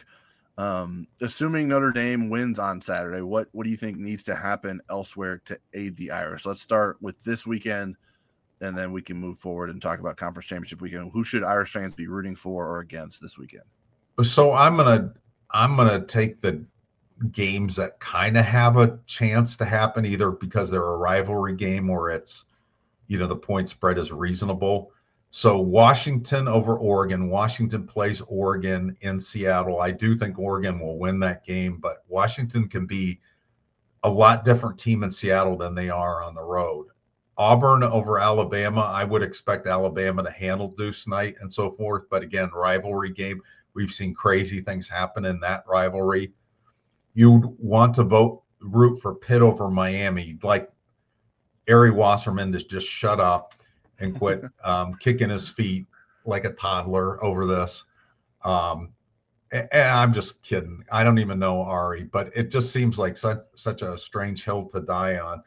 assuming Notre Dame wins on Saturday, what do you think needs to happen elsewhere to aid the Irish? Let's start with this weekend, and then we can move forward and talk about conference championship weekend. Who should Irish fans be rooting for or against this weekend? So I'm gonna take the games that kind of have a chance to happen, either because they're a rivalry game or it's, the point spread is reasonable. So Washington over Oregon. Washington plays Oregon in Seattle. I do think Oregon will win that game, but Washington can be a lot different team in Seattle than they are on the road. Auburn over Alabama. I would expect Alabama to handle Deuce Knight and so forth. But again, rivalry game. We've seen crazy things happen in that rivalry. You'd want to root for Pitt over Miami. You'd like Ari Wasserman to just shut up and quit kicking his feet like a toddler over this. And I'm just kidding. I don't even know Ari, but it just seems like such a strange hill to die on.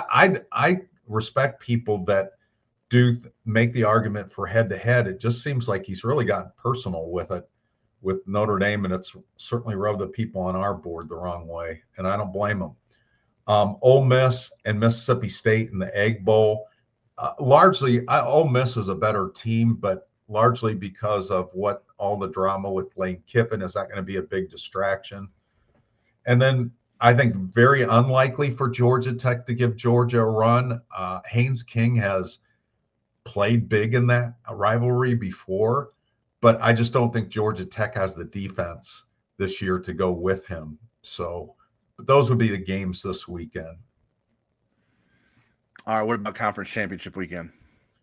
I respect people that do make the argument for head-to-head. It just seems like he's really gotten personal with it with Notre Dame, and it's certainly rubbed the people on our board the wrong way, and I don't blame them. Ole Miss and Mississippi State in the Egg Bowl. Largely, Ole Miss is a better team, but largely because of what all the drama with Lane Kiffin. Is that going to be a big distraction? And then I think very unlikely for Georgia Tech to give Georgia a run. Haynes King has played big in that rivalry before, but I just don't think Georgia Tech has the defense this year to go with him. So but those would be the games this weekend. All right, what about conference championship weekend?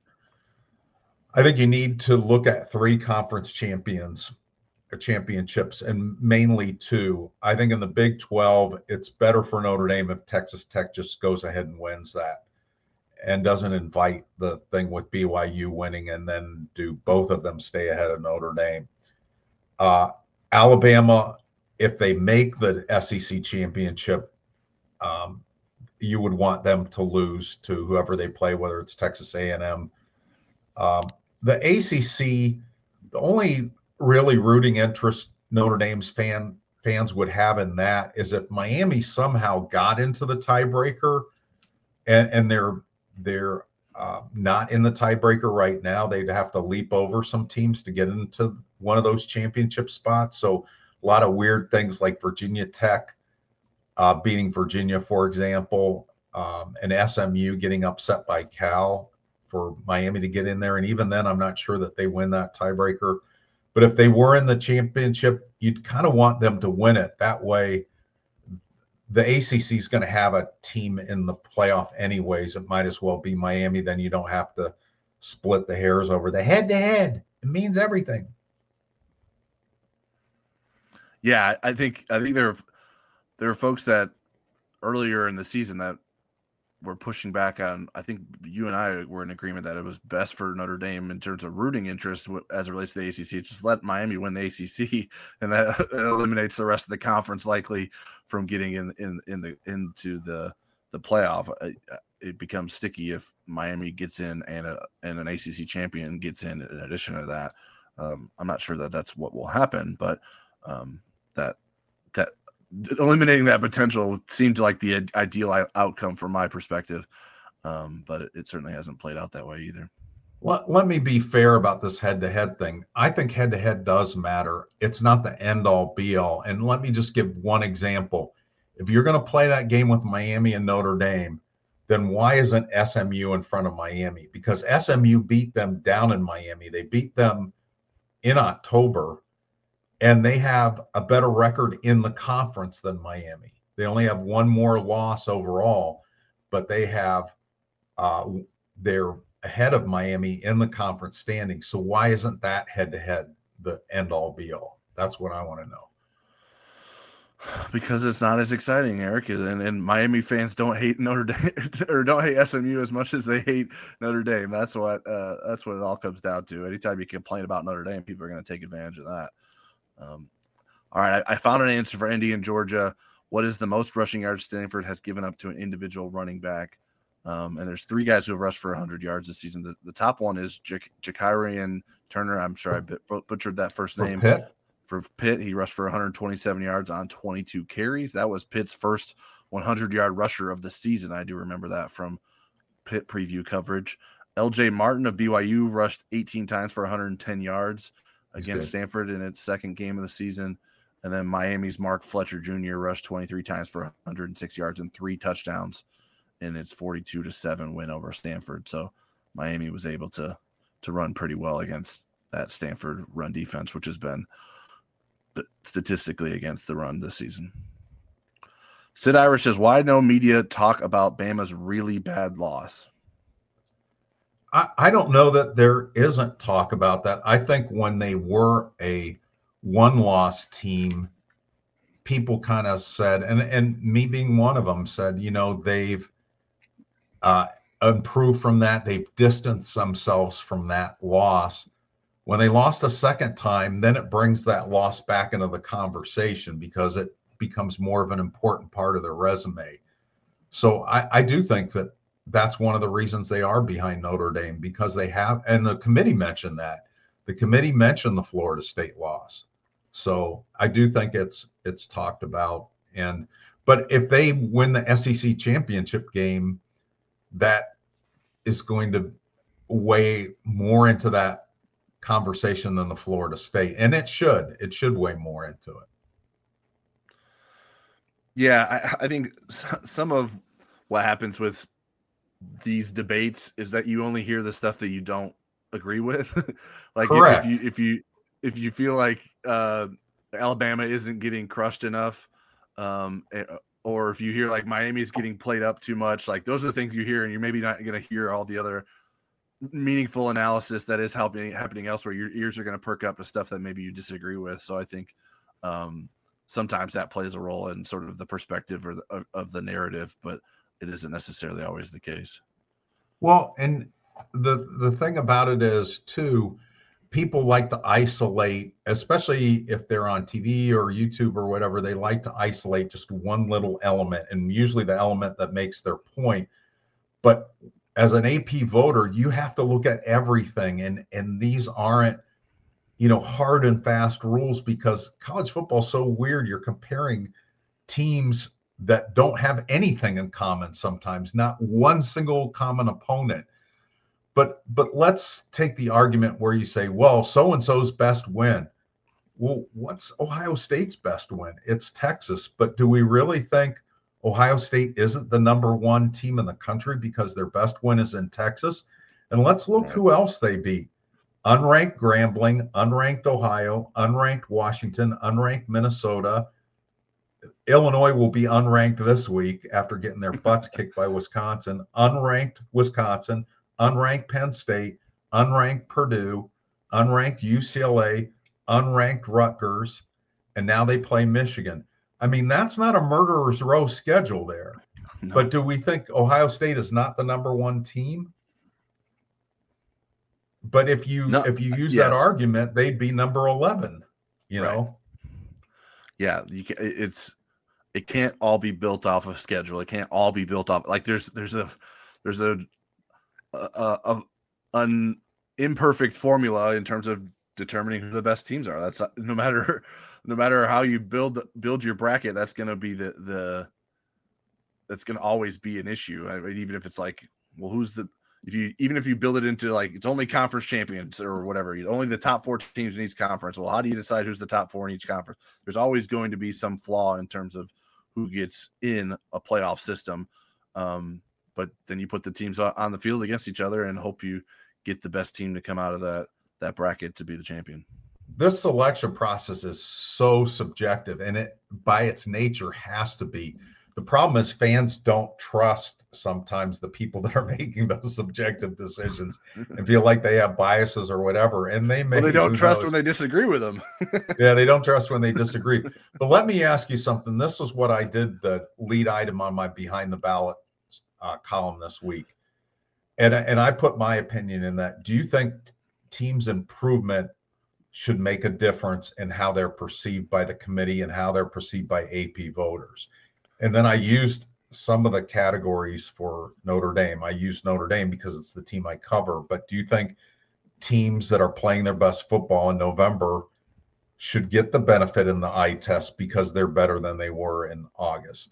I think you need to look at 3 conference championships, and mainly 2. I think in the Big 12, it's better for Notre Dame if Texas Tech just goes ahead and wins that and doesn't invite the thing with BYU winning and then do both of them stay ahead of Notre Dame. Alabama, if they make the SEC championship, you would want them to lose to whoever they play, whether it's Texas A&M. The ACC, The only really rooting interest Notre Dame's fans would have in that is if Miami somehow got into the tiebreaker, and they're not in the tiebreaker right now. They'd have to leap over some teams to get into one of those championship spots. So a lot of weird things like Virginia Tech beating Virginia, for example, and SMU getting upset by Cal for Miami to get in there. And even then, I'm not sure that they win that tiebreaker. But if they were in the championship, you'd kind of want them to win it. That way, the ACC is going to have a team in the playoff anyways. It might as well be Miami. Then you don't have to split the hairs over the head-to-head. It means everything. Yeah, I think there are folks that earlier in the season that were pushing back on. I think you and I were in agreement that it was best for Notre Dame in terms of rooting interest as it relates to the ACC. Just let Miami win the ACC, and that eliminates the rest of the conference likely from getting into the playoff. It becomes sticky if Miami gets in and an ACC champion gets in addition to that. I'm not sure that that's what will happen, but that eliminating that potential seemed like the ideal outcome from my perspective, but it certainly hasn't played out that way either. Well, let me be fair about this head-to-head thing. I think head-to-head does matter. It's not the end-all, be-all. And let me just give one example. If you're going to play that game with Miami and Notre Dame, then why isn't SMU in front of Miami? Because SMU beat them down in Miami. They beat them in October, and they have a better record in the conference than Miami. They only have one more loss overall, but they have they're ahead of Miami in the conference standing. So why isn't that head-to-head the end-all, be-all? That's what I want to know. Because it's not as exciting, Eric, and Miami fans don't hate Notre Dame or don't hate SMU as much as they hate Notre Dame. That's what it all comes down to. Anytime you complain about Notre Dame, people are going to take advantage of that. All right, I found an answer for Indy and Georgia. What is the most rushing yards Stanford has given up to an individual running back? And there's three guys who have rushed for 100 yards this season. The top one is Jakarian Turner. I'm sure I butchered that first name. For Pitt, he rushed for 127 yards on 22 carries. That was Pitt's first 100-yard rusher of the season. I do remember that from Pitt preview coverage. L.J. Martin of BYU rushed 18 times for 110 yards against Stanford in its second game of the season. And then Miami's Mark Fletcher Jr. rushed 23 times for 106 yards and 3 touchdowns in its 42-7 win over Stanford. So Miami was able to run pretty well against that Stanford run defense, which has been statistically against the run this season. Sid Irish says, why no media talk about Bama's really bad loss? I don't know that there isn't talk about that. I think when they were a one-loss team, people kind of said, and me being one of them, said, they've improved from that. They've distanced themselves from that loss. When they lost a second time, then it brings that loss back into the conversation because it becomes more of an important part of their resume. So I do think that that's one of the reasons they are behind Notre Dame, because they have, and the committee mentioned that. The committee mentioned the Florida State loss. So I do think it's talked about. But if they win the SEC championship game, that is going to weigh more into that conversation than the Florida State, and it should weigh more into it. Yeah, I think some of what happens with these debates is that you only hear the stuff that you don't agree with. Like if you feel like Alabama isn't getting crushed enough, or if you hear like Miami is getting played up too much, like those are the things you hear, and you're maybe not going to hear all the other meaningful analysis that is happening elsewhere. Your ears are going to perk up to stuff that maybe you disagree with. So I think sometimes that plays a role in sort of the perspective of the narrative, but it isn't necessarily always the case. Well, and the thing about it is too, people like to isolate, especially if they're on TV or YouTube or whatever, they like to isolate just one little element, and usually the element that makes their point. But as an AP voter, you have to look at everything, and these aren't hard and fast rules, because college football is so weird. You're comparing teams that don't have anything in common sometimes, not one single common opponent. But let's take the argument where you say, well, so and so's best win. Well, what's Ohio State's best win? It's Texas. But do we really think Ohio State isn't the number one team in the country because their best win is in Texas? And let's look who else they beat. Unranked Grambling, unranked Ohio, unranked Washington, unranked Minnesota. Illinois will be unranked this week after getting their butts kicked by Wisconsin. Unranked Wisconsin, unranked Penn State, unranked Purdue, unranked UCLA, unranked Rutgers, and now they play Michigan. I mean, that's not a murderer's row schedule there. No. But do we think Ohio State is not the number one team? But if you use that argument, they'd be number 11, you know? Yeah, it can't all be built off of schedule. It can't all be built off. Like there's an imperfect formula in terms of determining who the best teams are. That's no matter how you build your bracket, that's going to be that's going to always be an issue. I mean, even if it's like, well, even if you build it into like it's only conference champions or whatever, only the top 4 teams in each conference. Well, how do you decide who's the top 4 in each conference? There's always going to be some flaw in terms of who gets in a playoff system. But then you put the teams on the field against each other and hope you get the best team to come out of that bracket to be the champion. This selection process is so subjective, and it by its nature has to be. The problem is fans don't trust sometimes the people that are making those subjective decisions and feel like they have biases or whatever. And they don't trust when they disagree with them. Yeah, they don't trust when they disagree. But let me ask you something. This is what I did, the lead item on my Behind the Ballot column this week. And I put my opinion in that. Do you think teams' improvement should make a difference in how they're perceived by the committee and how they're perceived by AP voters? And then I used some of the categories for Notre Dame. I used Notre Dame because it's the team I cover. But do you think teams that are playing their best football in November should get the benefit in the eye test because they're better than they were in August?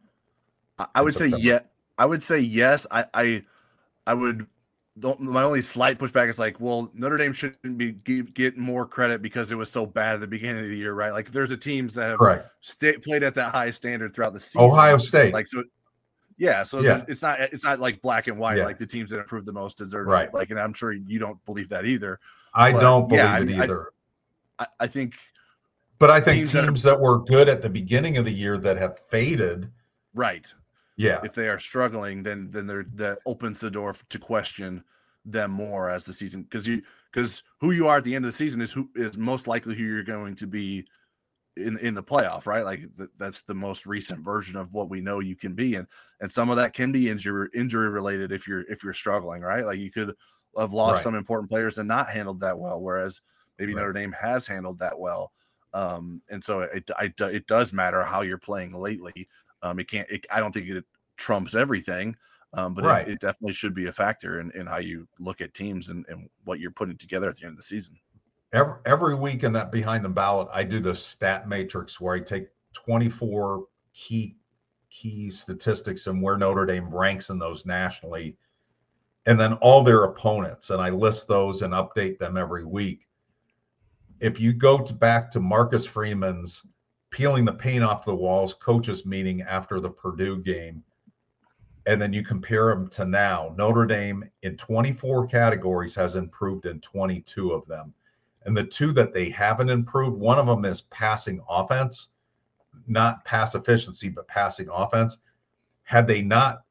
I would say yeah. I would say yes. I would. My only slight pushback is like, well, Notre Dame shouldn't be get more credit because it was so bad at the beginning of the year, right? Like, there's teams that have played at that high standard throughout the season. Ohio State, like so, yeah. So yeah. It's not like black and white. Yeah. Like the teams that improved the most deserve it. Like, and I'm sure you don't believe that either. I don't believe it either. I think, but I think teams that were good at the beginning of the year that have faded, right? Yeah, if they are struggling, then that opens the door to question them more as the season, because who you are at the end of the season is most likely who you're going to be in the playoff, right? Like that's the most recent version of what we know you can be, and some of that can be injury related if you're struggling, right? Like you could have lost some important players and not handled that well, whereas maybe Notre Dame has handled that well, and so it does matter how you're playing lately. I don't think it trumps everything, but it definitely should be a factor in how you look at teams and what you're putting together at the end of the season. Every week in that Behind the Ballot, I do this stat matrix where I take 24 key statistics and where Notre Dame ranks in those nationally, and then all their opponents, and I list those and update them every week. If you go back to Marcus Freeman's peeling the paint off the walls coaches meeting after the Purdue game, and then you compare them to now, Notre Dame in 24 categories has improved in 22 of them. And the two that they haven't improved, one of them is passing offense, not pass efficiency, but passing offense. Had they not,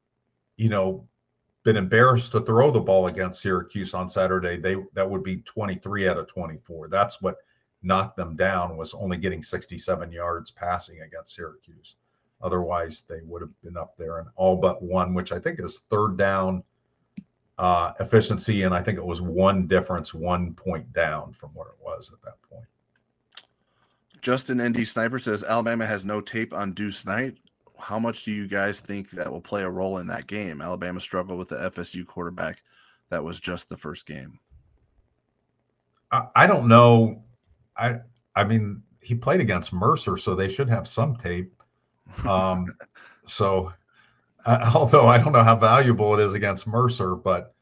been embarrassed to throw the ball against Syracuse on Saturday, that would be 23 out of 24. That's what knocked them down, was only getting 67 yards passing against Syracuse. Otherwise, they would have been up there in all but one, which I think is third down efficiency, and I think it was 1 point down from what it was at that point. Justin ND Sniper says Alabama has no tape on Deuce Knight. How much do you guys think that will play a role in that game? Alabama struggled with the FSU quarterback. That was just the first game. I don't know. I mean, he played against Mercer, so they should have some tape. So, although I don't know how valuable it is against Mercer, but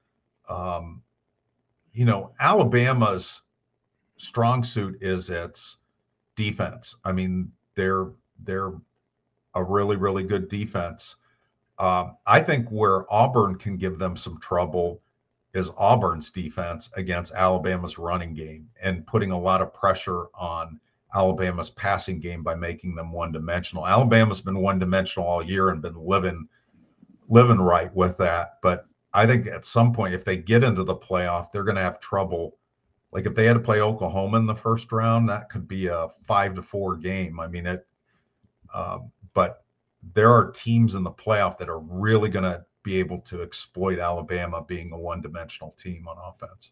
Alabama's strong suit is its defense. I mean, they're a really, really good defense. I think where Auburn can give them some trouble is Auburn's defense against Alabama's running game and putting a lot of pressure on Alabama's passing game by making them one-dimensional. Alabama's been one-dimensional all year and been living right with that. But I think at some point, if they get into the playoff, they're going to have trouble. Like if they had to play Oklahoma in the first round, that could be a 5-4 game. I mean, but there are teams in the playoff that are really going to be able to exploit Alabama being a one-dimensional team on offense.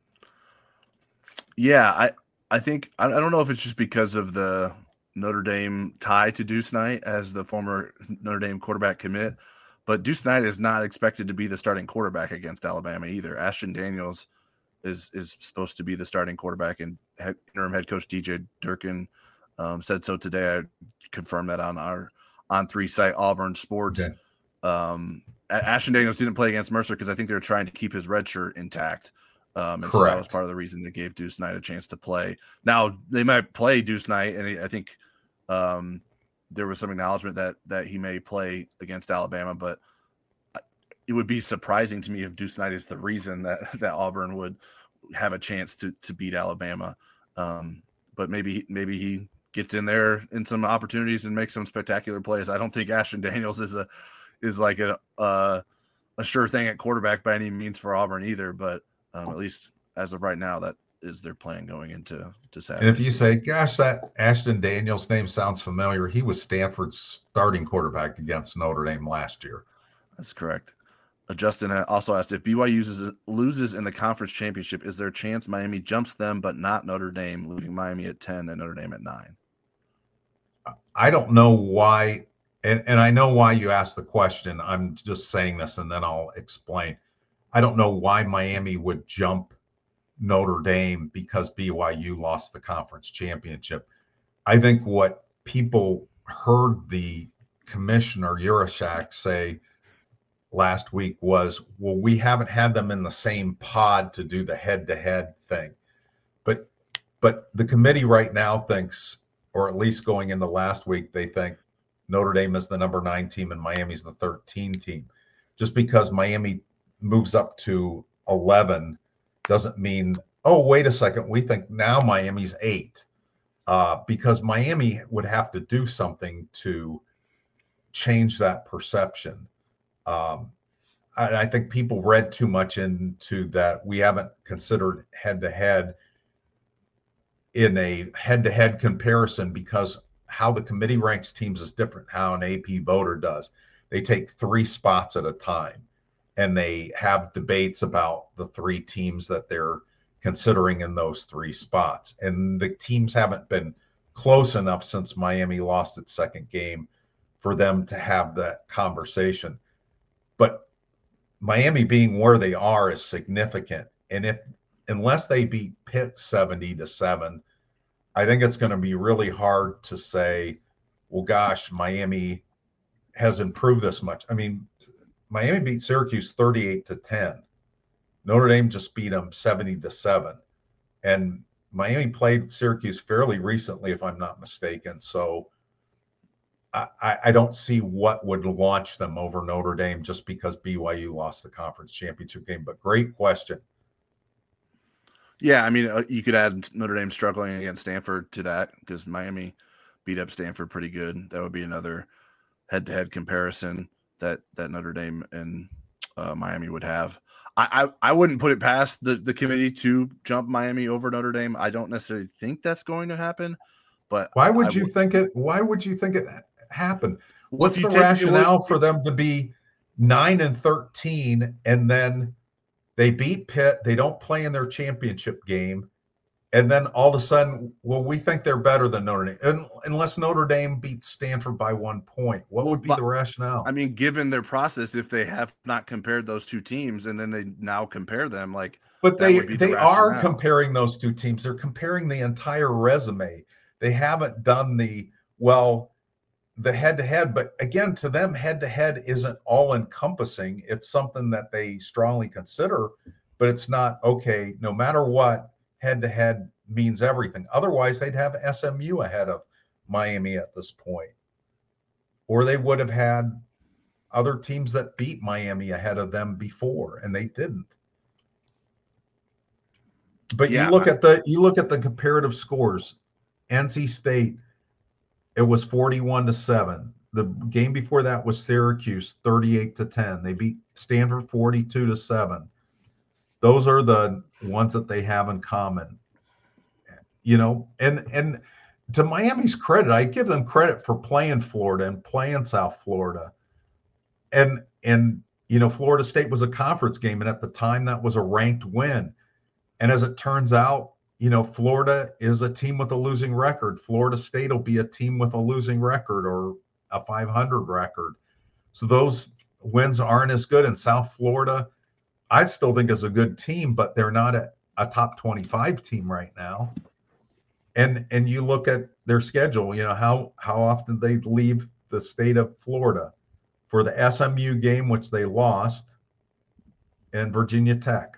Yeah, I think I don't know if it's just because of the Notre Dame tie to Deuce Knight as the former Notre Dame quarterback commit, but Deuce Knight is not expected to be the starting quarterback against Alabama either. Ashton Daniels is supposed to be the starting quarterback, and interim head coach DJ Durkin said so today. I confirmed that on our On3 site, Auburn Sports. Okay. Ashton Daniels didn't play against Mercer because I think they were trying to keep his red shirt intact. And Correct. So that was part of the reason they gave Deuce Knight a chance to play. Now, they might play Deuce Knight, and I think there was some acknowledgement that he may play against Alabama, but it would be surprising to me if Deuce Knight is the reason that Auburn would have a chance to beat Alabama. But maybe he gets in there in some opportunities and makes some spectacular plays. I don't think Ashton Daniels is like a sure thing at quarterback by any means for Auburn either, but at least as of right now, that is their plan going into Saturday. And if you say, gosh, that Ashton Daniels name sounds familiar, he was Stanford's starting quarterback against Notre Dame last year. That's correct. Justin also asked, if BYU loses in the conference championship, is there a chance Miami jumps them but not Notre Dame, leaving Miami at 10 and Notre Dame at 9? I don't know why, and I know why you asked the question. I'm just saying this and then I'll explain. I don't know why Miami would jump Notre Dame because BYU lost the conference championship. I think what people heard the commissioner, Yurachek, say last week was, well, we haven't had them in the same pod to do the head-to-head thing. But the committee right now thinks, or at least going into last week, they think Notre Dame is the number 9 team and Miami's the 13 team. Just because Miami moves up to 11 doesn't mean, oh, wait a second, we think now Miami's 8. Because Miami would have to do something to change that perception. I think people read too much into that. We haven't considered head-to-head in a head-to-head comparison because how the committee ranks teams is different how an AP voter does. They take 3 spots at a time, and they have debates about the 3 teams that they're considering in those 3 spots. And the teams haven't been close enough since Miami lost its second game for them to have that conversation. But Miami being where they are is significant. And unless they beat Pitt 70-7, I think it's going to be really hard to say, well, gosh, Miami has improved this much. I mean, Miami beat Syracuse 38-10. Notre Dame just beat them 70-7. And Miami played Syracuse fairly recently, if I'm not mistaken. So I don't see what would launch them over Notre Dame just because BYU lost the conference championship game. But great question. Yeah, I mean, you could add Notre Dame struggling against Stanford to that because Miami beat up Stanford pretty good. That would be another head-to-head comparison that Notre Dame and Miami would have. I wouldn't put it past the committee to jump Miami over Notre Dame. I don't necessarily think that's going to happen. But why would you think it happened? What's the rationale for them to be 9-13 and then they beat Pitt? They don't play in their championship game, And then all of a sudden, well, we think they're better than Notre Dame, unless Notre Dame beats Stanford by 1 point. What would be the rationale? I mean, given their process, if they have not compared those two teams and then they now compare them, like, but they are comparing those two teams. They're comparing the entire resume. They haven't done the head-to-head, but again, to them, head-to-head isn't all-encompassing. It's something that they strongly consider, but it's not, okay, no matter what, head-to-head means everything. Otherwise, they'd have SMU ahead of Miami at this point. Or they would have had other teams that beat Miami ahead of them before, and they didn't. But you look at the comparative scores. NC State, it was 41-7. The game before that was Syracuse, 38-10. They beat Stanford 42-7. Those are the ones that they have in common. And to Miami's credit, I give them credit for playing Florida and playing South Florida. And Florida State was a conference game, and at the time that was a ranked win. And as it turns out, Florida is a team with a losing record. Florida State will be a team with a losing record or a 500 record. So those wins aren't as good. In South Florida, I still think is a good team, but they're not a top 25 team right now. And you look at their schedule, how often they leave the state of Florida for the SMU game, which they lost, and Virginia Tech.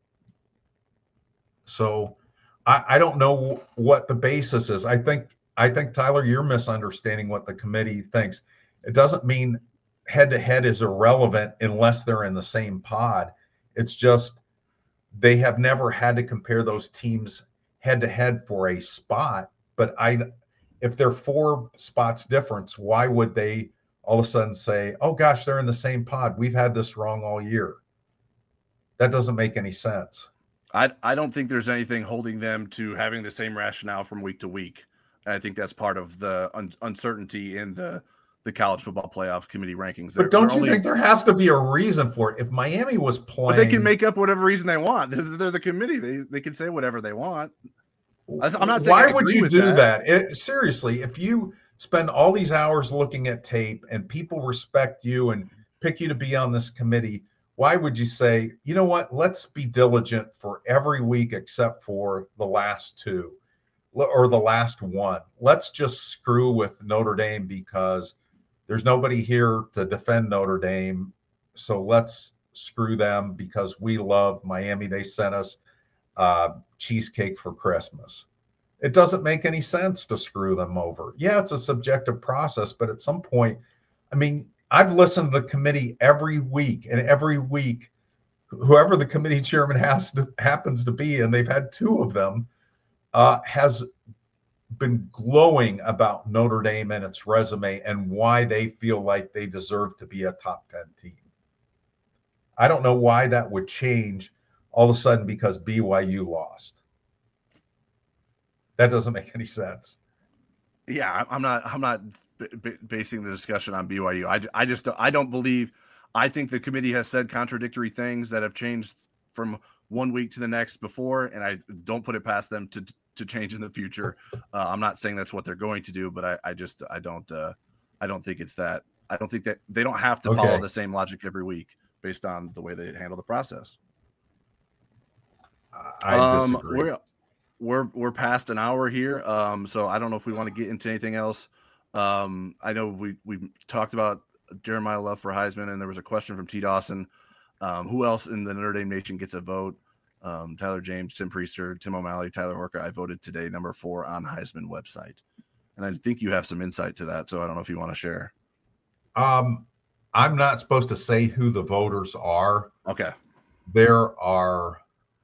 So I don't know what the basis is. I think, Tyler, you're misunderstanding what the committee thinks. It doesn't mean head-to-head is irrelevant unless they're in the same pod. It's just they have never had to compare those teams head-to-head for a spot. But if they're 4 spots difference, why would they all of a sudden say, oh, gosh, they're in the same pod? We've had this wrong all year. That doesn't make any sense. I don't think there's anything holding them to having the same rationale from week to week. And I think that's part of the uncertainty in the college football playoff committee rankings. But don't you think there has to be a reason for it? If Miami was playing, but they can make up whatever reason they want. They're the committee. They can say whatever they want. I'm not saying why would you do that? Seriously, if you spend all these hours looking at tape and people respect you and pick you to be on this committee, why would you say, you know what, let's be diligent for every week except for the last 2 or the last 1. Let's just screw with Notre Dame because there's nobody here to defend Notre Dame. So let's screw them because we love Miami. They sent us cheesecake for Christmas. It doesn't make any sense to screw them over. Yeah, it's a subjective process, but at some point, I mean, I've listened to the committee every week, and every week, whoever the committee chairman happens to be, and they've had 2 of them, has been glowing about Notre Dame and its resume and why they feel like they deserve to be a top 10 team. I don't know why that would change all of a sudden because BYU lost. That doesn't make any sense. Yeah, I'm not basing the discussion on BYU. I don't believe. I think the committee has said contradictory things that have changed from one week to the next before, and I don't put it past them to change in the future. I'm not saying that's what they're going to do, but I don't think it's that. I don't think that they don't have to follow the same logic every week based on the way they handle the process. I disagree. We're past an hour here, so I don't know if we want to get into anything else. I know we talked about Jeremiah Love for Heisman, and there was a question from T. Dawson. Who else in the Notre Dame Nation gets a vote? Tyler James, Tim Priester, Tim O'Malley, Tyler Horka. I voted today, number 4 on Heisman website. And I think you have some insight to that, so I don't know if you want to share. I'm not supposed to say who the voters are. Okay. There are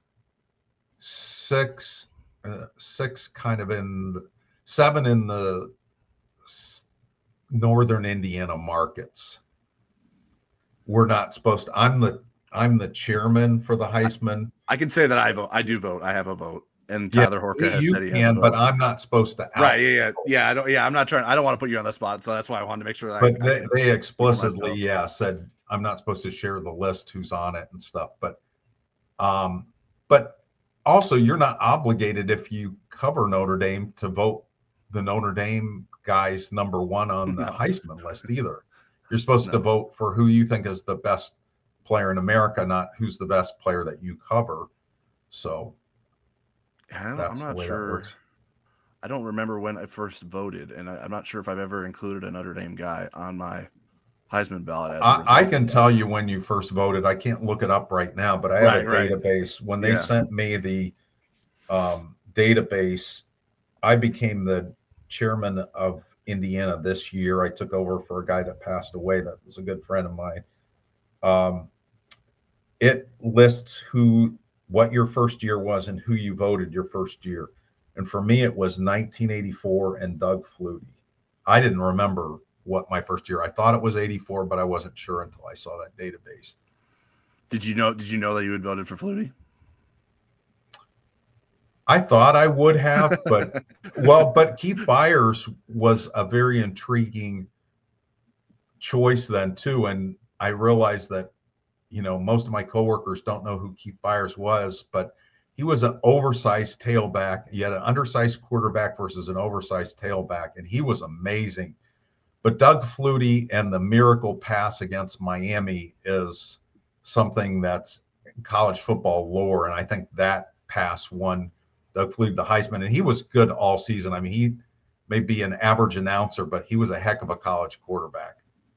6 kind of 7 in the northern Indiana markets. We're not supposed to. I'm the chairman for the Heisman. I can say that I vote. I do vote. I have a vote. And Tyler Horka has said he has a vote. But I'm not supposed to. Right. Yeah. I don't. Yeah. I'm not trying. I don't want to put you on the spot, so that's why I wanted to make sure that. But they explicitly, said I'm not supposed to share the list who's on it and stuff. But also, you're not obligated if you cover Notre Dame to vote the Notre Dame guys number one on the No. Heisman list either. You're supposed to No. vote for who you think is the best player in America, not who's the best player that you cover. So I'm that's the not way that sure. works. I don't remember when I first voted, and I'm not sure if I've ever included a Notre Dame guy on my Heisman ballot as a result. I can tell you when you first voted. I can't look it up right now, but I have a database. When they sent me the database, I became the chairman of Indiana this year. I took over for a guy that passed away that was a good friend of mine. It lists what your first year was and who you voted your first year. And for me, it was 1984 and Doug Flutie. I didn't remember what my first year. I thought it was 84, but I wasn't sure until I saw that database. Did you know that you had voted for Flutie? I thought I would have, but but Keith Byers was a very intriguing choice then too. And I realized that, most of my coworkers don't know who Keith Byers was, but he was an oversized tailback. He had an undersized quarterback versus an oversized tailback, and he was amazing. But Doug Flutie and the miracle pass against Miami is something that's college football lore, and I think that pass won Doug Flutie the Heisman, and he was good all season. I mean, he may be an average announcer, but he was a heck of a college quarterback.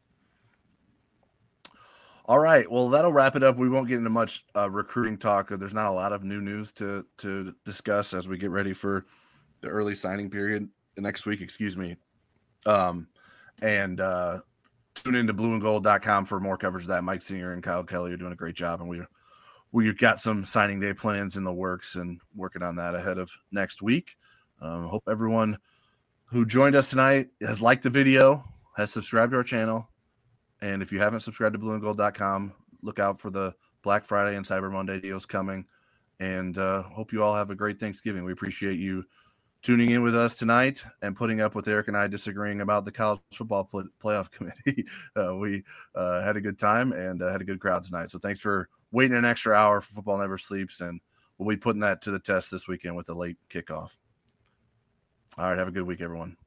All right, well, that'll wrap it up. We won't get into much recruiting talk. There's not a lot of new news to discuss as we get ready for the early signing period next week. Excuse me. And tune into blueandgold.com for more coverage of that. Mike Singer and Kyle Kelly are doing a great job, and we've got some signing day plans in the works and working on that ahead of next week. Hope everyone who joined us tonight has liked the video, has subscribed to our channel. And if you haven't subscribed to blueandgold.com, look out for the Black Friday and Cyber Monday deals coming. And hope you all have a great Thanksgiving. We appreciate you tuning in with us tonight and putting up with Eric and I disagreeing about the college football playoff committee. We had a good time and had a good crowd tonight. So thanks for waiting an extra hour for Football Never Sleeps. And we'll be putting that to the test this weekend with a late kickoff. All right. Have a good week, everyone.